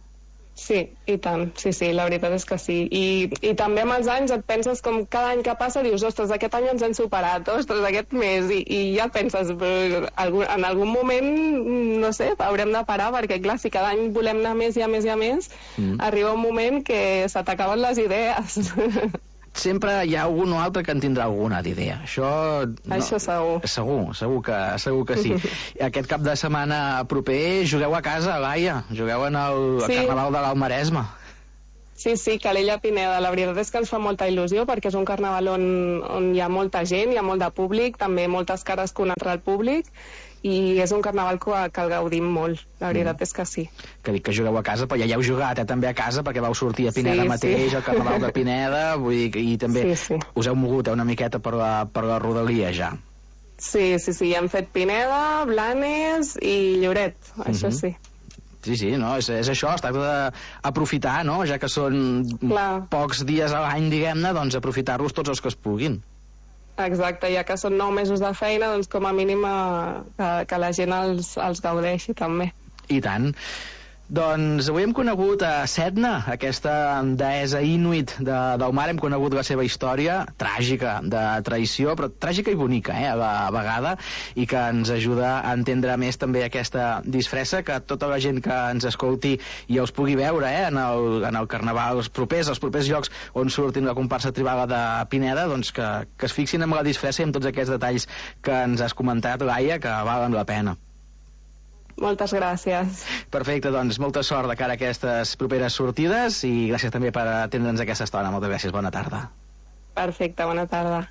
Sí, i tant, sí, sí, la veritat és que sí. I, i també amb els anys et penses com cada any que passa dius, ostres, aquest any ens hem superat, ostres, aquest mes, i, i ja penses, en algun moment, no sé, haurem de parar, perquè clar, si cada any volem anar més i a més i a més, mm. arriba un moment que se t'acaben les idees. Sempre hi ha algun o altre que en tindrà alguna d'idea. Això, no, Això segur. Segur, segur que, segur que sí. Aquest cap de setmana proper jugueu a casa, Gaia. Jugueu en el sí. Carnaval de l'Alt Maresme. Sí, sí, Calella Pineda. La veritat és que ens fa molta il·lusió perquè és un carnaval on, on hi ha molta gent, hi ha molt de públic, també moltes cares contra el públic, i és un carnaval que, que el gaudim molt, la veritat mm. és que sí. Que dic que jugueu a casa, però ja hi heu jugat eh, també a casa, perquè vau sortir a Pineda sí, mateix, sí. al carnaval de Pineda, vull dir que i també sí, sí. us heu mogut eh, una miqueta per la, per la rodalia ja. Sí, sí, sí, hem fet Pineda, Blanes i Lloret, mm-hmm. això sí. Sí, sí, no, és, és això, es tracta d'aprofitar, no?, ja que són Clar. pocs dies a l'any, diguem-ne, doncs aprofitar-los tots els que es puguin. Exacte, ja que són nou mesos de feina, doncs com a mínim eh, que, que la gent els, els gaudeixi també. I tant. Doncs avui hem conegut a Sedna, aquesta deessa inuit de, del mar, hem conegut la seva història tràgica, de traïció, però tràgica i bonica, eh, a la vegada, i que ens ajuda a entendre més també aquesta disfressa, que tota la gent que ens escolti i els pugui veure eh, en, el, en el carnaval, els propers, els propers llocs on surtin la comparsa tribala de Pineda, doncs que, que es fixin en la disfressa i en tots aquests detalls que ens has comentat, Laia, que valen la pena. Moltes gràcies. Perfecte, doncs molta sort de cara a aquestes properes sortides i gràcies també per atendre'ns aquesta estona. Moltes gràcies, bona tarda. Perfecte, bona tarda.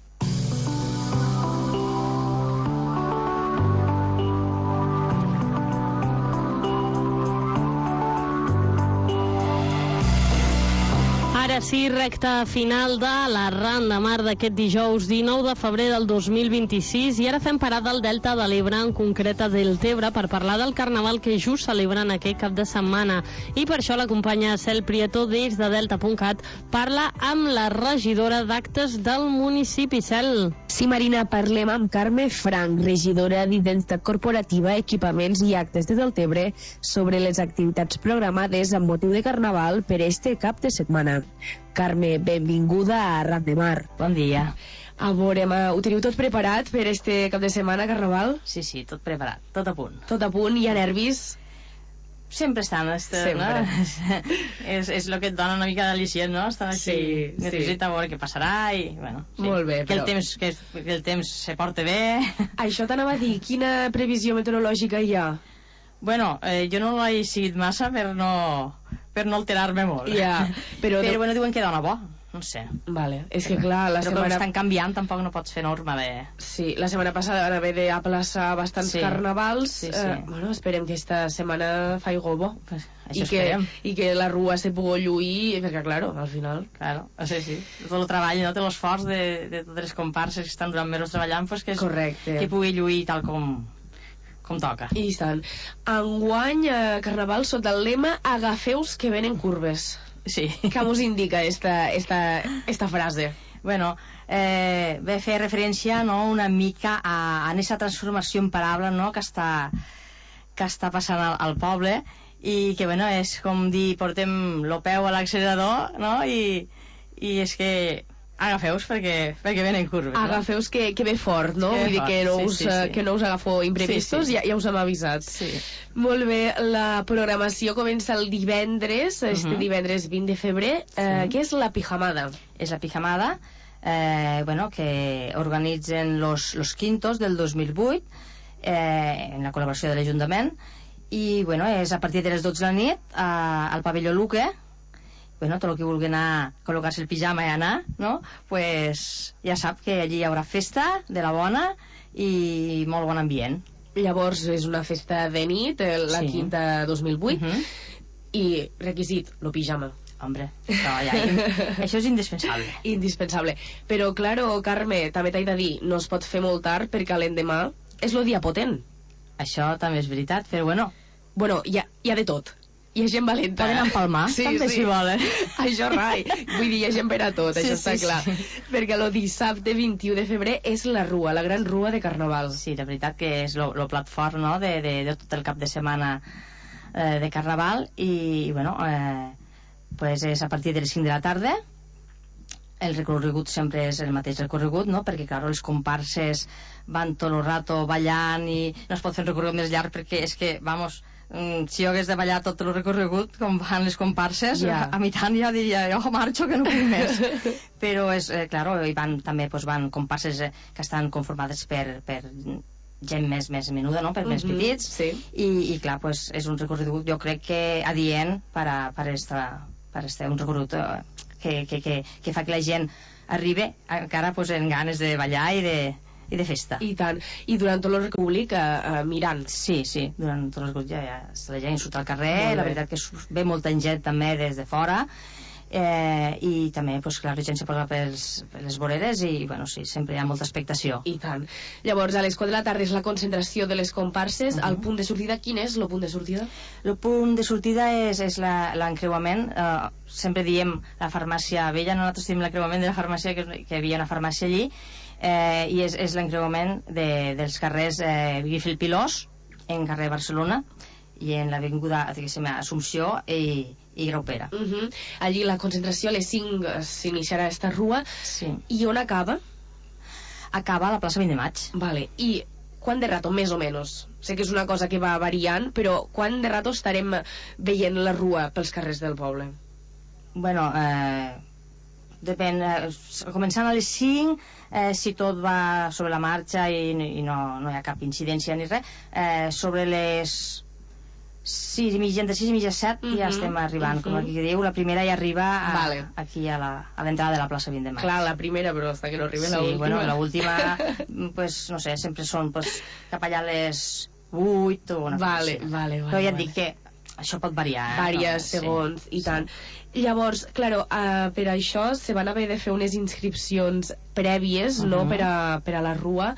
Ara sí, recta final de la Ran de Mar d'aquest dijous dinou de febrer del dos mil vint-i-sis i ara fem parada al Delta de l'Ebre, en concret a Deltebre, per parlar del carnaval que just celebren aquest cap de setmana. I per això la companya Cel Prieto des de delta punt cat parla amb la regidora d'actes del municipi. Cel. Sí, Marina, parlem amb Carme Frank, regidora d'Identitat Corporativa, Equipaments i Actes de Deltebre, sobre les activitats programades amb motiu de carnaval per este cap de setmana. Carme, benvinguda a Ran de Mar. Bon dia. A veure, ho teniu tot preparat per este cap de setmana, carnaval? Sí, sí, tot preparat, tot a punt. Tot a punt, hi ha nervis? Sempre estan, este, Sempre. No? és, és el que et dona una mica d'al·licient, no? Estan així, sí, necessita sí. veure què passarà i, bueno, sí. Molt bé, que però... el temps, que, que el temps se porte bé. Això t'anava a dir, quina previsió meteorològica hi ha? Bueno, eh, jo no l'he seguit massa per no, per no alterar-me molt. Ja, però... però bueno, diuen que dona bo, no sé. Vale, és que clar, la però setmana... Però estan canviant, tampoc no pots fer norma de... Sí, la setmana passada van haver d'aplaçar bastants sí. carnavals. Sí, sí. Eh, bueno, esperem que esta setmana faci bo. Pues, I que, I que la rua se pugui lluir, perquè, claro, al final... Claro, sí, sí. Tot el treball, no? Té l'esforç de, de totes les comparses que estan durant mesos treballant, pues que, és, Correcte. que pugui lluir tal com... com toca. I tant. Enguany, eh, carnaval sota el lema agafeus que venen curves. Sí. Què us indica esta, esta, esta frase? Bueno, eh, ve fer referència, no, una mica a, a aquesta transformació imparable, no, que està, que està passant al, al poble i que, bueno, és com dir, portem lo peu a l'accelerador, no, i, i és que agafeus perquè, perquè venen curves. Agafeus no? que, que ve fort, no? Que Vull dir que no, sí, us, sí, sí. que no us agafo imprevistos, sí, sí. Ja, ja us hem avisat. Sí. Molt bé, la programació comença el divendres, este uh -huh. divendres vint de febrer. Eh, sí. Què és la pijamada? És la pijamada, eh, bueno, que organitzen los, los quintos del dos mil vuit, eh, en la col·laboració de l'Ajuntament, i bueno, és a partir de les dotze de la nit a, al pavelló Luque. Bueno, tot el que vulgui anar a col·locar-se el pijama i anar, no? Pues ja sap que allí hi haurà festa de la bona i molt bon ambient. Llavors és una festa de nit, la sí. quinta dos mil vuit, uh -huh. i requisit, lo pijama. Hombre, no, ja, això és indispensable. Indispensable. Però, claro, Carme, també t'he de dir, no es pot fer molt tard perquè l'endemà és lo dia potent. Això també és veritat, però bueno... Bueno, hi ha, hi ha de tot. Hi ha gent valenta. Poden empalmar, sí, també sí. si volen. Això rai. Vull dir, hi ha gent per a tot, sí, això sí, està clar. Sí. Perquè el dissabte vint-i-u de febrer és la rua, la gran rua de Carnaval. Sí, la veritat que és el plat fort, no?, de, de, de tot el cap de setmana eh, de Carnaval. I, i bueno, eh, pues és a partir de les cinc de la tarda. El recorregut sempre és el mateix recorregut, no?, perquè, clar, les comparses van tot el rato ballant i no es pot fer un recorregut més llarg perquè és que, vamos... si jo hagués de ballar tot el recorregut com van les comparses, yeah. a mi tant ja diria jo marxo que no puc més. Però és, eh, claro, i van, també pues, van comparses eh, que estan conformades per, per gent més, més menuda, no?, per mm -hmm. més petits, sí. i, i clar, pues, és un recorregut jo crec que adient per a, per esta, per este, un recorregut eh, que, que, que, que fa que la gent arribi encara pues, en ganes de ballar i de i de festa. I tant. I durant tot el recorregut uh, mirant. Sí, sí, durant tot el recorregut ja, ja la gent surt al carrer, la veritat que ve molta gent també des de fora, eh, i també, pues, clar, la gent se posa per les voreres i, bueno, sí, sempre hi ha molta expectació. I tant. Llavors, a les quatre de la tarda és la concentració de les comparses. Uh -huh. El punt de sortida, quin és el punt de sortida? El punt de sortida és, és l'encreuament. Uh, sempre diem la farmàcia vella, nosaltres tenim l'encreuament de la farmàcia, que, que hi havia una farmàcia allí, eh, i és, és l'encreuament de, dels carrers eh, Guifil Pilós, en carrer Barcelona, i en l'avinguda Assumpció i, i Graupera. Uh -huh. Allí la concentració a les cinc s'iniciarà esta rua. Sí. I on acaba? Acaba a la plaça vint de maig. Vale. I quant de rato, més o menys? Sé que és una cosa que va variant, però quant de rato estarem veient la rua pels carrers del poble? Bueno, eh, depèn, eh, començant a les cinc, eh, si tot va sobre la marxa i, i no, no hi ha cap incidència ni res, eh, sobre les sis i mitja, entre sis i mitja set, uh -huh. ja estem arribant, uh -huh. com aquí diu, la primera ja arriba a, vale. aquí a l'entrada de la plaça vint de maig. Clar, la primera, però hasta que no arribi sí, la última. Bueno, la última, pues, no sé, sempre són pues, cap allà a les vuit o una vale, cosa així. Vale, vale, però ja et vale. dic que això pot variar. Eh? Vàries no? segons, sí. i tant. Sí. Llavors, claro, uh, per això se van haver de fer unes inscripcions prèvies, uh -huh. no?, per a, per a la rua.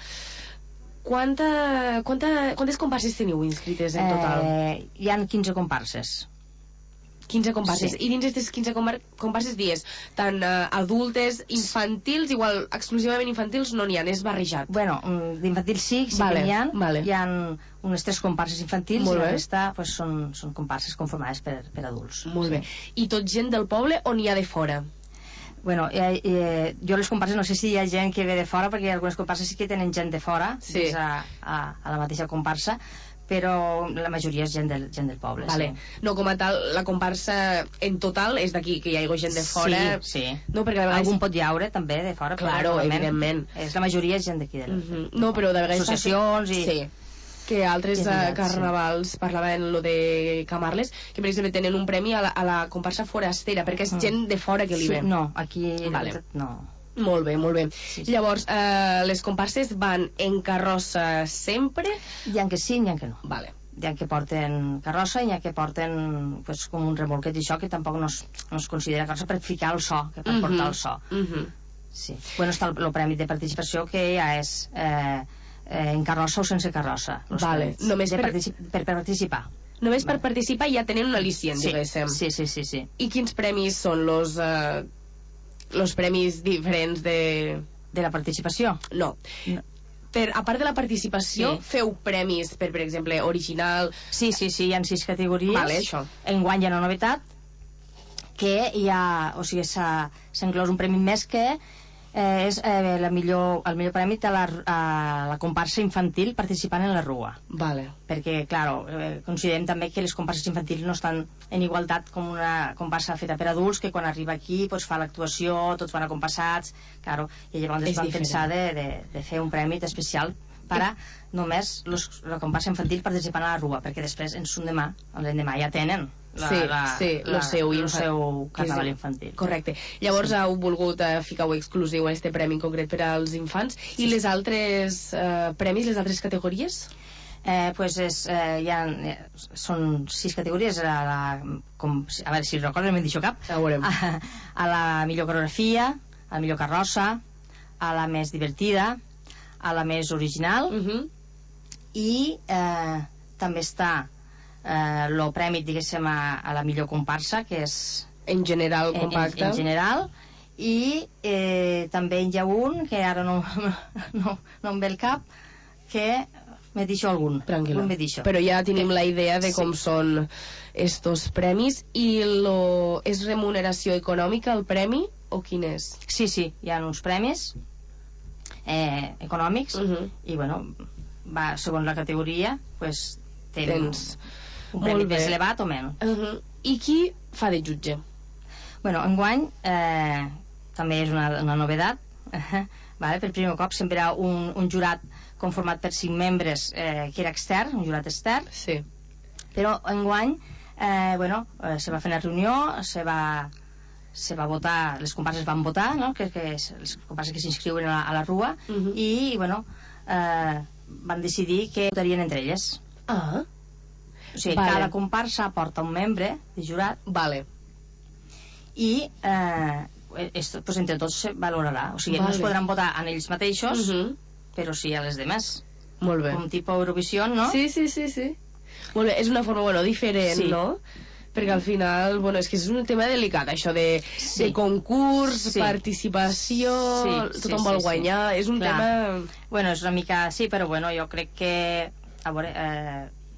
Quanta, quanta, quantes comparses teniu inscrites en total? Eh, hi han quinze comparses. quinze comparses. Sí. I dins d'aquestes quinze comparses dies, tant uh, adultes, infantils, igual exclusivament infantils no n'hi ha, és barrejat. Bueno, d'infantils sí, sí vale, que n'hi ha. Vale. Hi ha unes tres comparses infantils Molt i la bé. resta pues, són, són comparses conformades per, per adults. Molt sí. bé. I tot gent del poble o n'hi ha de fora? Bueno, eh, eh, jo les comparses no sé si hi ha gent que ve de fora, perquè algunes comparses sí que tenen gent de fora, sí. a, a, a la mateixa comparsa, però la majoria és gent del, gent del poble. Vale. Sí. No, com a tal, la comparsa en total és d'aquí, que hi ha gent de fora. Sí, sí. No, perquè vegades... Algun pot llaure també de fora, claro, però evidentment. És, la majoria és gent d'aquí. Del, uh -huh. No, però de vegades... Associacions i... Sí. Que altres uh, carnavals sí. parlaven lo de Camarles, que per exemple tenen un premi a la, a la comparsa forastera, perquè és mm. gent de fora que li ve. Sí, no, aquí vale. no. Molt bé, molt bé. Sí, sí. Llavors, eh, les comparses van en carrossa sempre? Hi ha que sí, hi ha que no. Vale. Hi ha que porten carrossa i hi ha que porten pues, com un remolquet i això, que tampoc no es, no es considera carrossa per ficar el so, que per uh -huh. portar el so. Uh -huh. Sí. Bueno, està el, el premi de participació, que ja és eh, eh, en carrossa o sense carrossa. Vale. Només per, per... Particip per participar. Només vale. per participar ja tenen un al·licient, sí. diguéssim. Sí, sí, sí, sí. I quins premis són los, uh, los premis diferents de... De la participació? No. no. Per, a part de la participació, sí. feu premis per, per exemple, original... Sí, sí, sí, hi ha sis categories. Vale, això. Enguany hi ha una novetat, que hi ha... O sigui, s'ha inclòs un premi més que eh, és eh, la millor, el millor premi de la, a la comparsa infantil participant en la rua. Vale. Perquè, clar, eh, considerem també que les comparses infantils no estan en igualtat com una comparsa feta per adults, que quan arriba aquí pues, fa l'actuació, tots van acompassats, claro, i llavors es van diferent. pensar de, de, de fer un premi especial per a només los, la comparsa infantil participant a la rua, perquè després en son demà, l'endemà ja tenen la, sí, la, sí, la, el seu, el seu carnaval infantil. Correcte. Llavors sí. heu volgut uh, ficar-ho exclusiu a este premi en concret per als infants. Sí. I les altres uh, premis, les altres categories? Eh, pues és, eh, hi ha, eh, són sis categories a, la, com, a veure si recordo, no m'he dit cap a, a, a la millor coreografia, a la millor carrossa, a la més divertida, a la més original, uh -huh. i eh, també està el eh, premi, diguéssim, a, a la millor comparsa, que és en general compacta, en, en general, i eh, també hi ha un que ara no, no, no em ve el cap, que me deixo algun. Tranquil·la. Però ja tenim la idea de com sí. són estos premis. I lo, és remuneració econòmica el premi o quin és? Sí, sí, hi ha uns premis eh, econòmics uh -huh. i bueno, va, segons la categoria pues, tens, tens un premi més elevat o menys. Uh -huh. I qui fa de jutge? Bueno, enguany eh, també és una, una novedat, eh, vale? Per primer cop sempre hi ha un, un jurat conformat per cinc membres eh, que era extern, un jurat extern, sí. Però enguany eh, bueno, eh, se va fer una reunió, se va, se va votar, les comparses van votar, no? que, que les comparses que s'inscriuen a, la, a la rua, uh -huh. i bueno, eh, van decidir que votarien entre elles. Ah. O sigui, vale. Cada comparsa porta un membre de jurat, vale. i eh, esto, pues, entre tots se valorarà, o sigui, vale. No es podran votar en ells mateixos, uh -huh. però sí a les demés. Molt bé. Com tipus Eurovisió, no? Sí, sí, sí, sí. Molt bé, és una forma, bueno, diferent, sí. no? Perquè al final, bueno, és que és un tema delicat, això de, sí. de concurs, sí. participació, sí, tothom sí, vol sí, guanyar, sí. és un Clar. tema... Bueno, és una mica... Sí, però bueno, jo crec que... A veure, eh,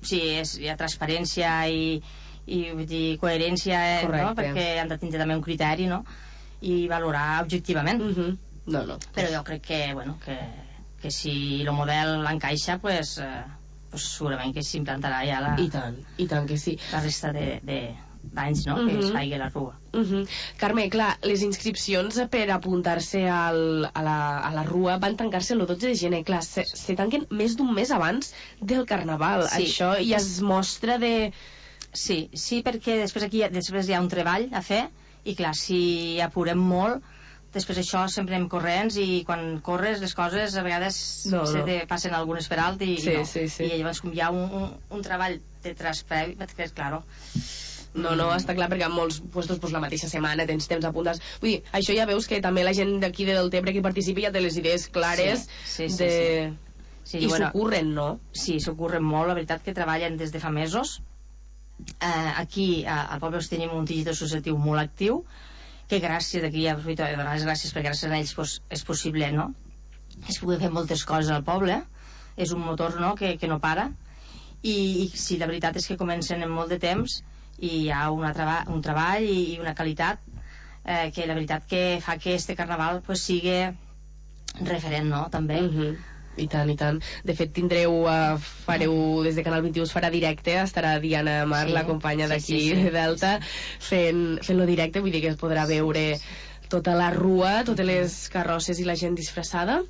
sí, és, hi ha transparència i, i vull dir, coherència, eh, no? Perquè han de tindre també un criteri, no? I valorar objectivament. Uh-huh. No, no. Però jo crec que, bueno, que, que si el model encaixa, pues, eh, pues segurament que s'implantarà ja la... I tant, i tant que sí. La resta de... de d'anys, no? Uh-huh. Que es faci la rua. Uh-huh. Carme, clar, les inscripcions per apuntar-se al, a, la, a la rua van tancar-se el dotze de gener. Clar, se, se tanquen més d'un mes abans del Carnaval. Sí. Això ja es mostra de... Sí, sí, perquè després aquí després hi ha un treball a fer i clar, si apurem molt, després això sempre anem corrents i quan corres les coses a vegades no, se te no. passen algunes per alt i, sí, i no. Sí, sí. I llavors com hi ha un, un, un treball de trasprevi, que és claro... No, no, està clar, perquè en molts puestos pues, la mateixa setmana tens temps apuntats. Vull dir, això ja veus que també la gent d'aquí de Deltebre que participa ja té les idees clares sí, sí, sí, de... sí. Sí, i bueno, s'ocorren, no? Sí, s'ocorren molt, la veritat que treballen des de fa mesos. Eh, aquí a, al poble tenim un teixit associatiu molt actiu, que gràcies, d'aquí ja aprofito de donar les gràcies perquè gràcies a ells pues, és possible, no? Es pugui fer moltes coses al poble, és un motor, no?, que, que no para, i, i sí, la veritat és que comencen en molt de temps i hi ha una traba, un treball i, i una qualitat eh, que la veritat que fa que este carnaval pues, sigui referent, no?, també. Uh-huh. I tant, i tant. De fet, tindreu, uh, fareu, des de Canal vint-i-u es farà directe, estarà Diana Mar, sí, la companya d'aquí sí, sí, sí, de Delta, fent, fent-lo directe, vull dir que es podrà veure tota la rua, totes les carrosses i la gent disfressada.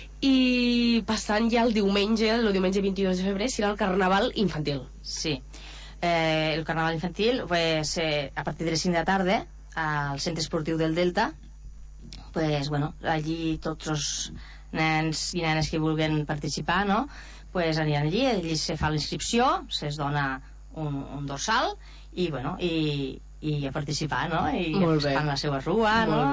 I passant ja el diumenge, el diumenge vint-i-dos de febrer, serà el Carnaval infantil. Sí. Eh, el Carnaval infantil, pues, eh, a partir de les cinc de la tarda, al Centre Esportiu del Delta, pues, bueno, allí tots els nens i nenes que vulguen participar, no?, pues aniran allí, allí se fa la inscripció, se'ls dona un, un dorsal i, bueno, i, i a participar, no?, i fan la seva rua, no?,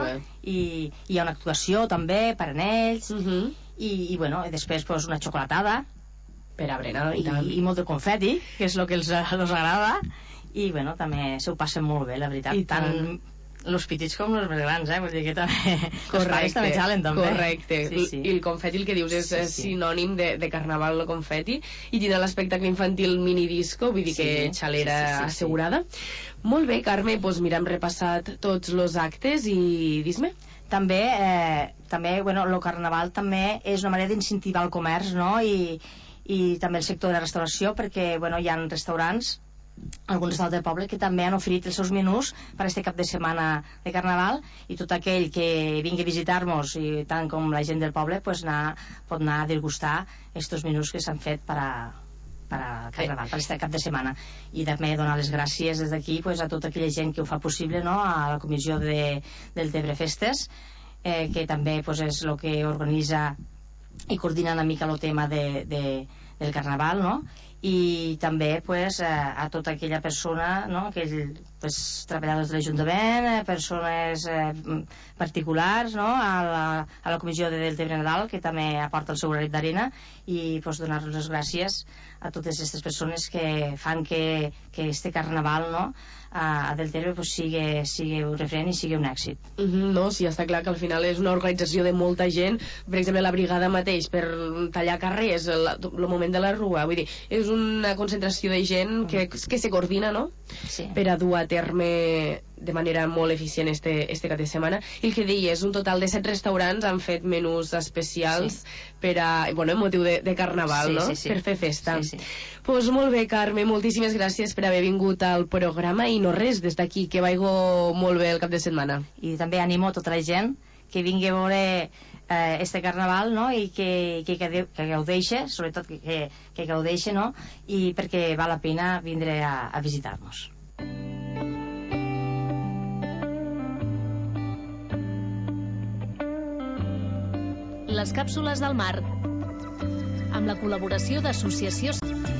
i hi ha una actuació també per a ells, uh-huh. i, i, bueno, i després pues, una xocolatada per a berenar i, i, i molt de confeti, que és el que els, els agrada, i bueno, també se ho passen molt bé, la veritat, I tant, tant els petits com els més grans, eh? Vull dir que també els pares també xalen, també. Correcte, sí, sí. I el confeti, el que dius, és sí, sí. sinònim de, de carnaval, el confeti, i tindrà l'espectacle infantil minidisco, vull dir sí, que xalera sí, sí, sí, assegurada. Sí. Molt bé, Carme, doncs mira, hem repassat tots els actes i dis-me. També, eh, també, bueno, el carnaval també és una manera d'incentivar el comerç, no?, i i també el sector de la restauració, perquè bueno, hi ha restaurants, alguns del poble, que també han oferit els seus menús per aquest cap de setmana de Carnaval, i tot aquell que vingui a visitar-nos, i tant com la gent del poble, pues, anar, pot anar a degustar aquests menús que s'han fet per a, per a Carnaval, per aquest cap de setmana. I també donar les gràcies des d'aquí pues, a tota aquella gent que ho fa possible, no?, a la comissió de, del Tebre Festes, eh, que també pues, és el que organitza i coordina una mica el tema de, de, del Carnaval, no?, i també pues, a, a tota aquella persona, no?, aquell, pues, treballadors de l'Ajuntament, eh, persones eh, particulars, no?, a la, a la comissió de Deltebre Nadal, que també aporta el seu granet d'arena, i pues, donar-los les gràcies a totes aquestes persones que fan que, que este Carnaval, no?, a Deltebre pues, sigui, sigui un referent i sigui un èxit. Uh -huh, no, sí, està clar que al final és una organització de molta gent, per exemple la brigada mateix per tallar carrers, el, el moment de la rua, vull dir, és una concentració de gent que, que se coordina, no?, sí. per a dur a terme de manera molt eficient este, este cap de setmana. I el que deies, un total de set restaurants han fet menús especials sí. per a, bueno, en motiu de, de Carnaval, sí, no?, sí, sí. per fer festa. Sí, sí. Pues molt bé, Carme, moltíssimes gràcies per haver vingut al programa, i no res, des d'aquí, que vaigo molt bé el cap de setmana. I també animo a tota la gent que vingui a veure eh, este Carnaval, no?, i que, que, que, que gaudeixe, sobretot que, que, que gaudeixe, no?, i perquè val la pena vindre a, a visitar-nos. Les càpsules del mar, amb la col·laboració d'associacions.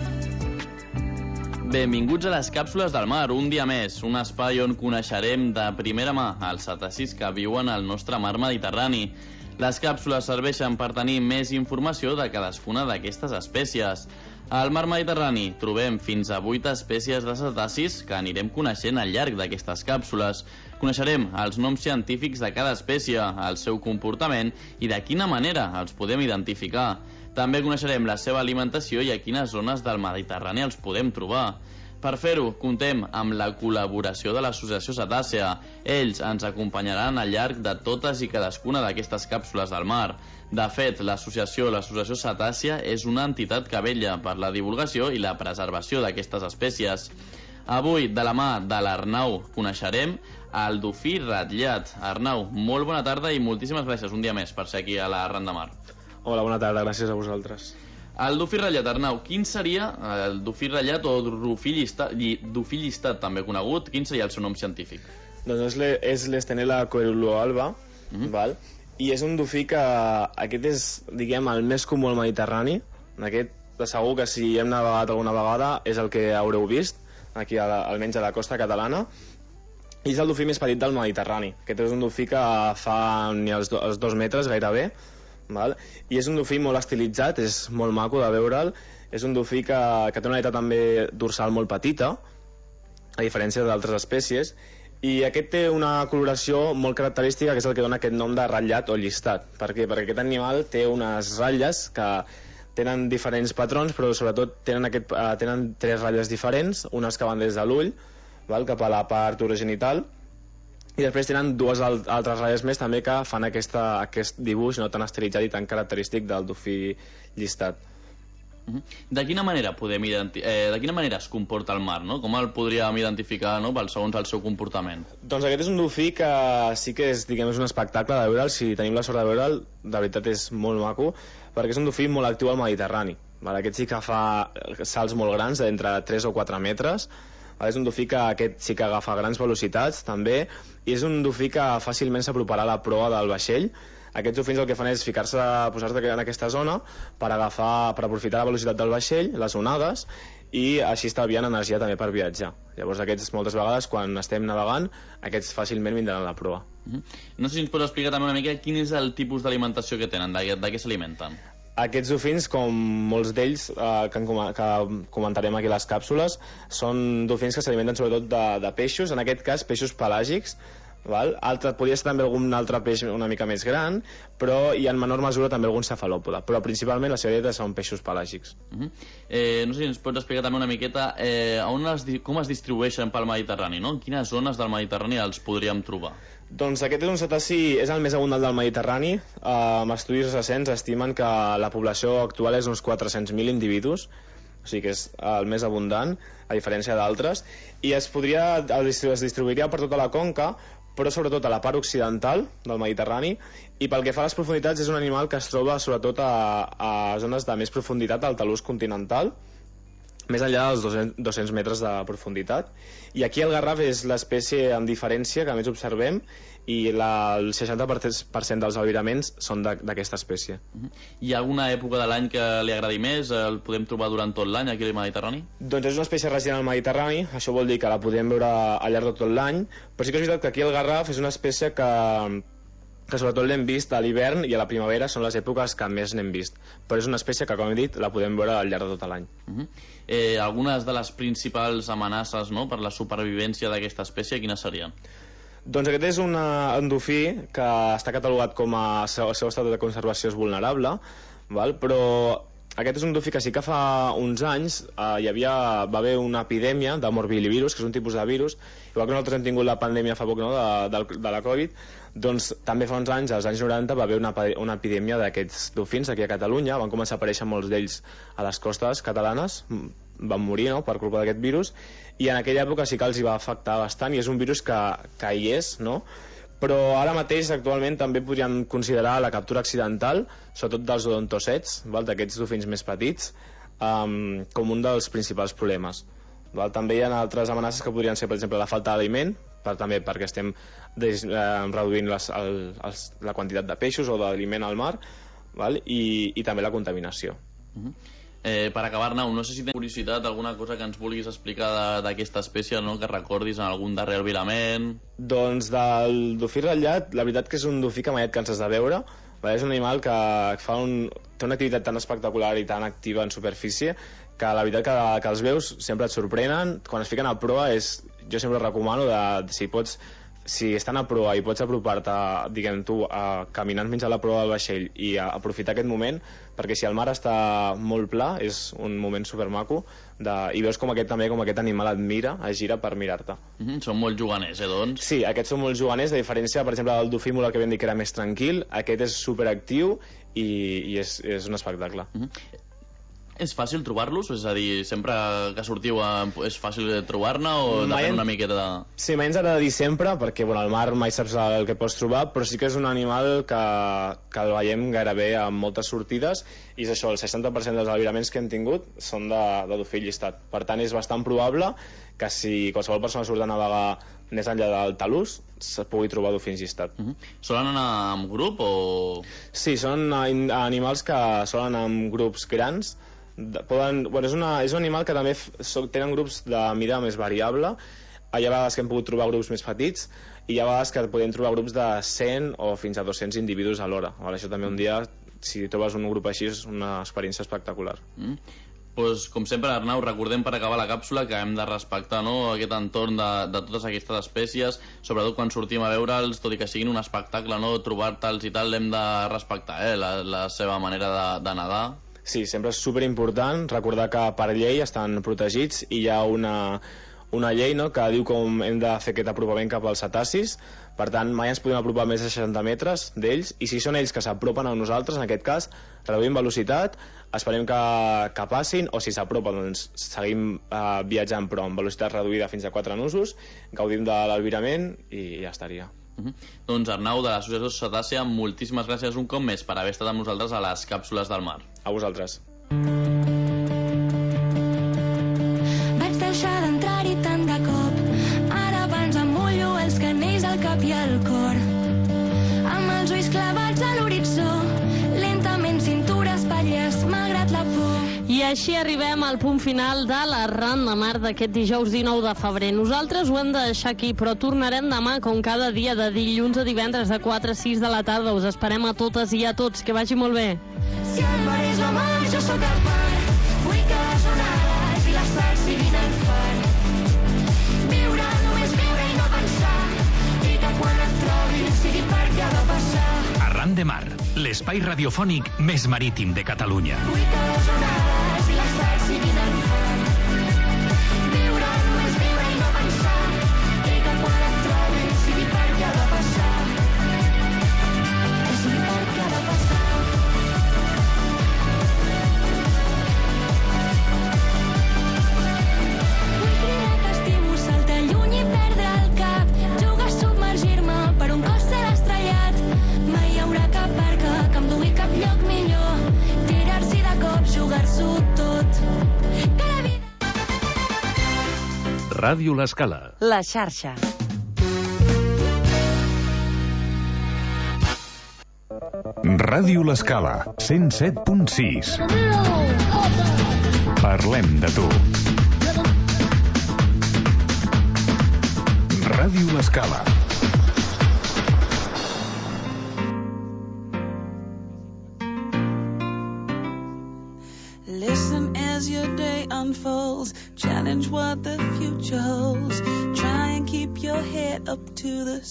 Benvinguts a les Càpsules del Mar, un dia més, un espai on coneixerem de primera mà els cetacis que viuen al nostre mar Mediterrani. Les càpsules serveixen per tenir més informació de cadascuna d'aquestes espècies. Al mar Mediterrani trobem fins a vuit espècies de cetacis que anirem coneixent al llarg d'aquestes càpsules. Coneixerem els noms científics de cada espècie, el seu comportament i de quina manera els podem identificar. També coneixerem la seva alimentació i a quines zones del Mediterrani els podem trobar. Per fer-ho, contem amb la col·laboració de l'associació Cetàcia. Ells ens acompanyaran al llarg de totes i cadascuna d'aquestes càpsules del mar. De fet, l'associació l'associació Cetàcia és una entitat que vetlla per la divulgació i la preservació d'aquestes espècies. Avui, de la mà de l'Arnau, coneixerem el dofí ratllat. Arnau, molt bona tarda i moltíssimes gràcies un dia més per ser aquí a la Ran de Mar. Hola, bona tarda, gràcies a vosaltres. El dofí ratllat, Arnau, quin seria el dofí ratllat o dofí llistat, dofí llistat també conegut? Quin seria el seu nom científic? Doncs és l'Estenella coeruloalba, mm-hmm. val? I és un dofí que aquest és, diguem, el més comú al Mediterrani. Aquest, de segur que si hem navegat alguna vegada és el que haureu vist, aquí a la, almenys a la costa catalana. I és el dofí més petit del Mediterrani. Aquest és un dofí que fa ni els, do, els dos metres gairebé, val? I és un dofí molt estilitzat, és molt maco de veure'l. És un dofí que, que té una aleta també dorsal molt petita, a diferència d'altres espècies, i aquest té una coloració molt característica, que és el que dona aquest nom de ratllat o llistat. Per què? Perquè aquest animal té unes ratlles que tenen diferents patrons, però sobretot tenen, aquest, uh, tenen tres ratlles diferents, unes que van des de l'ull, val, cap a la part urogenital, i després tenen dues altres ratlles més també que fan aquesta, aquest dibuix no tan estilitzat i tan característic del dofí llistat. De quina manera podem identi- eh, de quina manera es comporta el mar, no? Com el podríem identificar, no, pel segons el seu comportament? Doncs aquest és un dofí que sí que és, diguem, és un espectacle de veure'l. Si tenim la sort de veure'l, de veritat és molt maco, perquè és un dofí molt actiu al Mediterrani. Aquest sí que fa salts molt grans, d'entre tres o quatre metres. És un dofí que aquest sí que agafa grans velocitats també, i és un dofí que fàcilment s'aproparà a la proa del vaixell. Aquests dofins el que fan és ficar-se, posar-se en aquesta zona per agafar, per aprofitar la velocitat del vaixell, les onades, i així estalviant energia també per viatjar. Llavors aquests moltes vegades quan estem navegant, aquests fàcilment vindran a la proa. Uh-huh. No sé si ens pots explicar també una mica quin és el tipus d'alimentació que tenen, de, de què s'alimenten. Aquests dofins, com molts d'ells eh, que, que comentarem aquí a les càpsules, són dofins que s'alimenten sobretot de, de peixos, en aquest cas peixos pelàgics. Val? Altre, podria ser també algun altre peix una mica més gran, però i en menor mesura també algun cefalòpode, però principalment la seva dieta són peixos pelàgics. Uh-huh. eh, no sé si ens pots explicar també una miqueta eh, on es, com es distribueixen pel Mediterrani, no? En quines zones del Mediterrani els podríem trobar? Doncs aquest és un cetaci, és el més abundant del Mediterrani. eh, amb estudis recents estimen que la població actual és uns quatre-cents mil individus, o sigui que és el més abundant, a diferència d'altres, i es podria, es distribuiria per tota la conca, però sobretot a la part occidental del Mediterrani, i pel que fa a les profunditats és un animal que es troba sobretot a, a zones de més profunditat, al talús continental, més enllà dels dos-cents metres de profunditat. I aquí el garraf és l'espècie amb diferència que més observem, i la, el seixanta per cent dels albiraments són d'aquesta espècie. Uh-huh. Hi ha alguna època de l'any que li agradi més? El podem trobar durant tot l'any aquí al Mediterrani? Doncs és una espècie resident al Mediterrani, això vol dir que la podem veure al llarg de tot l'any, però sí que és veritat que aquí el garraf és una espècie que, que sobretot l'hem vist a l'hivern i a la primavera, són les èpoques que més n'hem vist, però és una espècie que, com he dit, la podem veure al llarg de tot l'any. Uh-huh. eh, algunes de les principals amenaces, no?, per la supervivència d'aquesta espècie, quines serien? Doncs aquest és una, un dofí que està catalogat com a el seu, seu estat de conservació és vulnerable, val? Però aquest és un dofí que sí que fa uns anys eh, hi havia, va haver una epidèmia de morbillivirus, que és un tipus de virus, igual que nosaltres hem tingut la pandèmia fa poc, no?, de, de, de la Covid, doncs també fa uns anys, als anys noranta, va haver una, una epidèmia d'aquests dofins aquí a Catalunya, van començar a aparèixer molts d'ells a les costes catalanes, van morir, no?, per culpa d'aquest virus, i en aquella època sí que els hi va afectar bastant, i és un virus que, que hi és, no?, però ara mateix actualment també podríem considerar la captura accidental, sobretot dels odontocets, d'aquests dofins més petits, um, com un dels principals problemes. Val? També hi ha altres amenaces que podrien ser, per exemple, la falta d'aliment, per, també perquè estem des, eh, reduint les, el, els, la quantitat de peixos o d'aliment al mar, val? I, i també la contaminació. Uh-huh. Eh, per acabar, Nau, no sé si tens curiositat, alguna cosa que ens vulguis explicar d'aquesta espècie, no?, que recordis en algun darrer albirament. Doncs del dofí ratllat, la veritat que és un dofí que mai et canses de veure, vale? És un animal que, fa un, té una activitat tan espectacular i tan activa en superfície que la veritat que, que els veus sempre et sorprenen. Quan es fiquen a proa és, jo sempre recomano de, si pots si estan a proa i pots apropar-te, diguem tu, a, caminant fins a la proa del vaixell i a, aprofitar aquest moment, perquè si el mar està molt pla, és un moment supermaco, de, i veus com aquest també, com aquest animal et mira, es gira per mirar-te. Mm-hmm, són molt juganers, eh, doncs? Sí, aquests són molt juganers, a diferència, per exemple, del dofí mula que vam dir que era més tranquil, aquest és superactiu i, i és, és un espectacle. Mm-hmm. És fàcil trobar-los? És a dir, sempre que sortiu és fàcil trobar-ne o depèn una miqueta de... Sí, mai ens agrada dir sempre, perquè bueno, al mar mai saps el que pots trobar, però sí que és un animal que, que el veiem gairebé amb moltes sortides, i és això, el seixanta per cent dels albiraments que hem tingut són de, de dofí llistat. Per tant, és bastant probable que si qualsevol persona surt a navegar més enllà del talús, se pugui trobar dofins llistat. Uh-huh. Solen anar en grup o...? Sí, són animals que solen anar en grups grans. Poden, bueno, és, una, és un animal que també f, tenen grups de mida més variable. Hi ha vegades que hem pogut trobar grups més petits i hi ha vegades que podem trobar grups de cent o fins a dos-cents individus alhora. Això també un dia, si trobes un grup així, és una experiència espectacular. Mm. Pues, com sempre, Arnau, recordem per acabar la càpsula que hem de respectar, no?, aquest entorn de, de totes aquestes espècies, sobretot quan sortim a veure'ls, tot i que siguin un espectacle, no?, trobar-te'ls i tal, l'hem de respectar, eh?, la, la seva manera de, de nedar. Sí, sempre és superimportant recordar que per llei estan protegits i hi ha una, una llei, no?, que diu com hem de fer aquest apropament cap als cetacis. Per tant, mai ens podem apropar més de seixanta metres d'ells, i si són ells que s'apropen a nosaltres, en aquest cas, reduïm velocitat, esperem que, que passin, o si s'apropen, doncs seguim eh, viatjant però amb velocitat reduïda fins a quatre nusos, gaudim de l'albirament i ja estaria. Uh-huh. Doncs Arnau, de l'Associació Cetàcia, moltíssimes gràcies un cop més per haver estat amb nosaltres a les Càpsules del Mar. A vosaltres. Vaig deixar d'entrar-hi tant de cop, ara abans em mullo els canells al cap i al cor, amb els ulls clavats a l'horitzó, lentament cintura, espatlles, malgrat la por. I així arribem al punt final de la Ran de Mar d'aquest dijous dinou de febrer. Nosaltres ho hem de deixar aquí, però tornarem demà, com cada dia, de dilluns a divendres, de quatre a sis de la tarda. Us esperem a totes i a tots. Que vagi molt bé. Si el mar és la mar, jo sóc el mar. Vull que les onades i les sals siguin el far. Viure, només viure i no pensar. I que quan et trobi sigui perquè ha de passar. Arran de Mar, l'espai radiofònic més marítim de Catalunya. Vull que les onades i les sals siguin el far. Viure, només viure i no pensar. I que quan et trobi sigui perquè ha de passar. Que sigui perquè ha de passar. Vull cridar que estimo, saltar lluny i perdre el cap. Jugar a submergir-me per un cos ser estrellat. Mai hi haurà cap barca que em dugui cap lloc millor. Tirar-s'hi de cop, jugar-s'ho tot. Que la vida... Ràdio L'Escala. La xarxa. Ràdio L'Escala, cent set punt sis. Parlem de tu. Ràdio L'Escala. Listen as your day unfolds. Challenge what the future holds. Try and keep your head up to the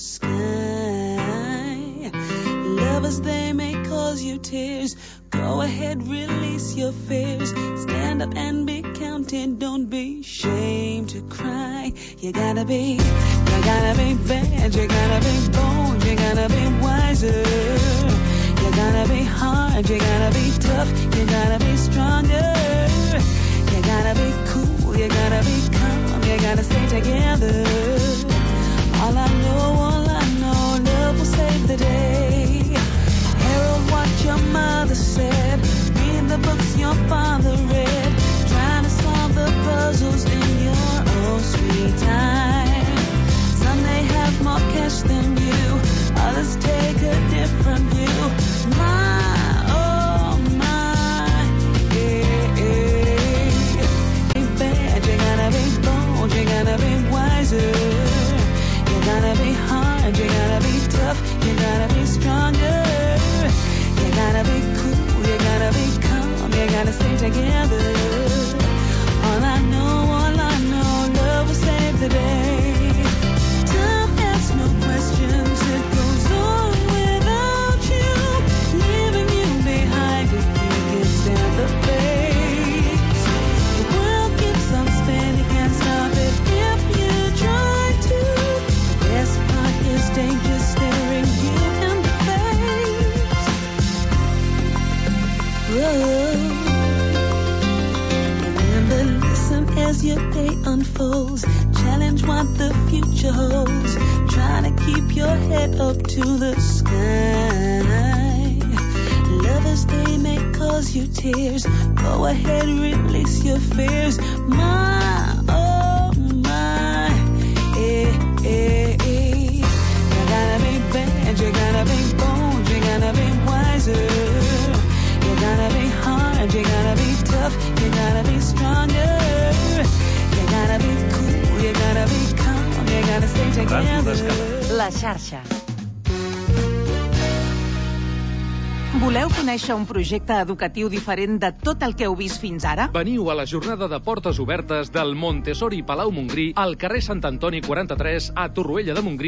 sky. Lovers, they may cause you tears. Go ahead, release your fears. Stand up and be counted. Don't be ashamed to cry. You gotta be, you gotta be bad. You gotta be bold. You gotta be wiser. You gotta be hard, you gotta be tough, you gotta be stronger. You gotta be cool, you gotta be calm, you gotta stay together. All I know, all I know, love will save the day. Herald what your mother said, read the books your father read, trying to solve the puzzles in your own sweet time. Some may have more cash than you, others take a different view. My, oh my, yeah, yeah. Be bad, you gotta be bold, you gotta be wiser. You gotta be hard, you gotta be tough, you gotta be stronger. You gotta be cool, you gotta be calm, you gotta stay together. All I know, all I know, love will save the day. Time has no what the future holds. Trying to keep your head up to the sky. Lovers, they may cause you tears. Go ahead, release your fears. My, oh my, eh, eh, eh. You gotta be bad, you gotta be bold, you gotta be wiser. You gotta be hard, you gotta be tough, you gotta be stronger. You gotta be cool, you gotta be calm, you gotta stay together. La xarxa. Voleu conèixer un projecte educatiu diferent de tot el que heu vist fins ara? Veniu a la jornada de portes obertes del Montessori Palau Montgrí al carrer Sant Antoni quaranta-tres a Torroella de Montgrí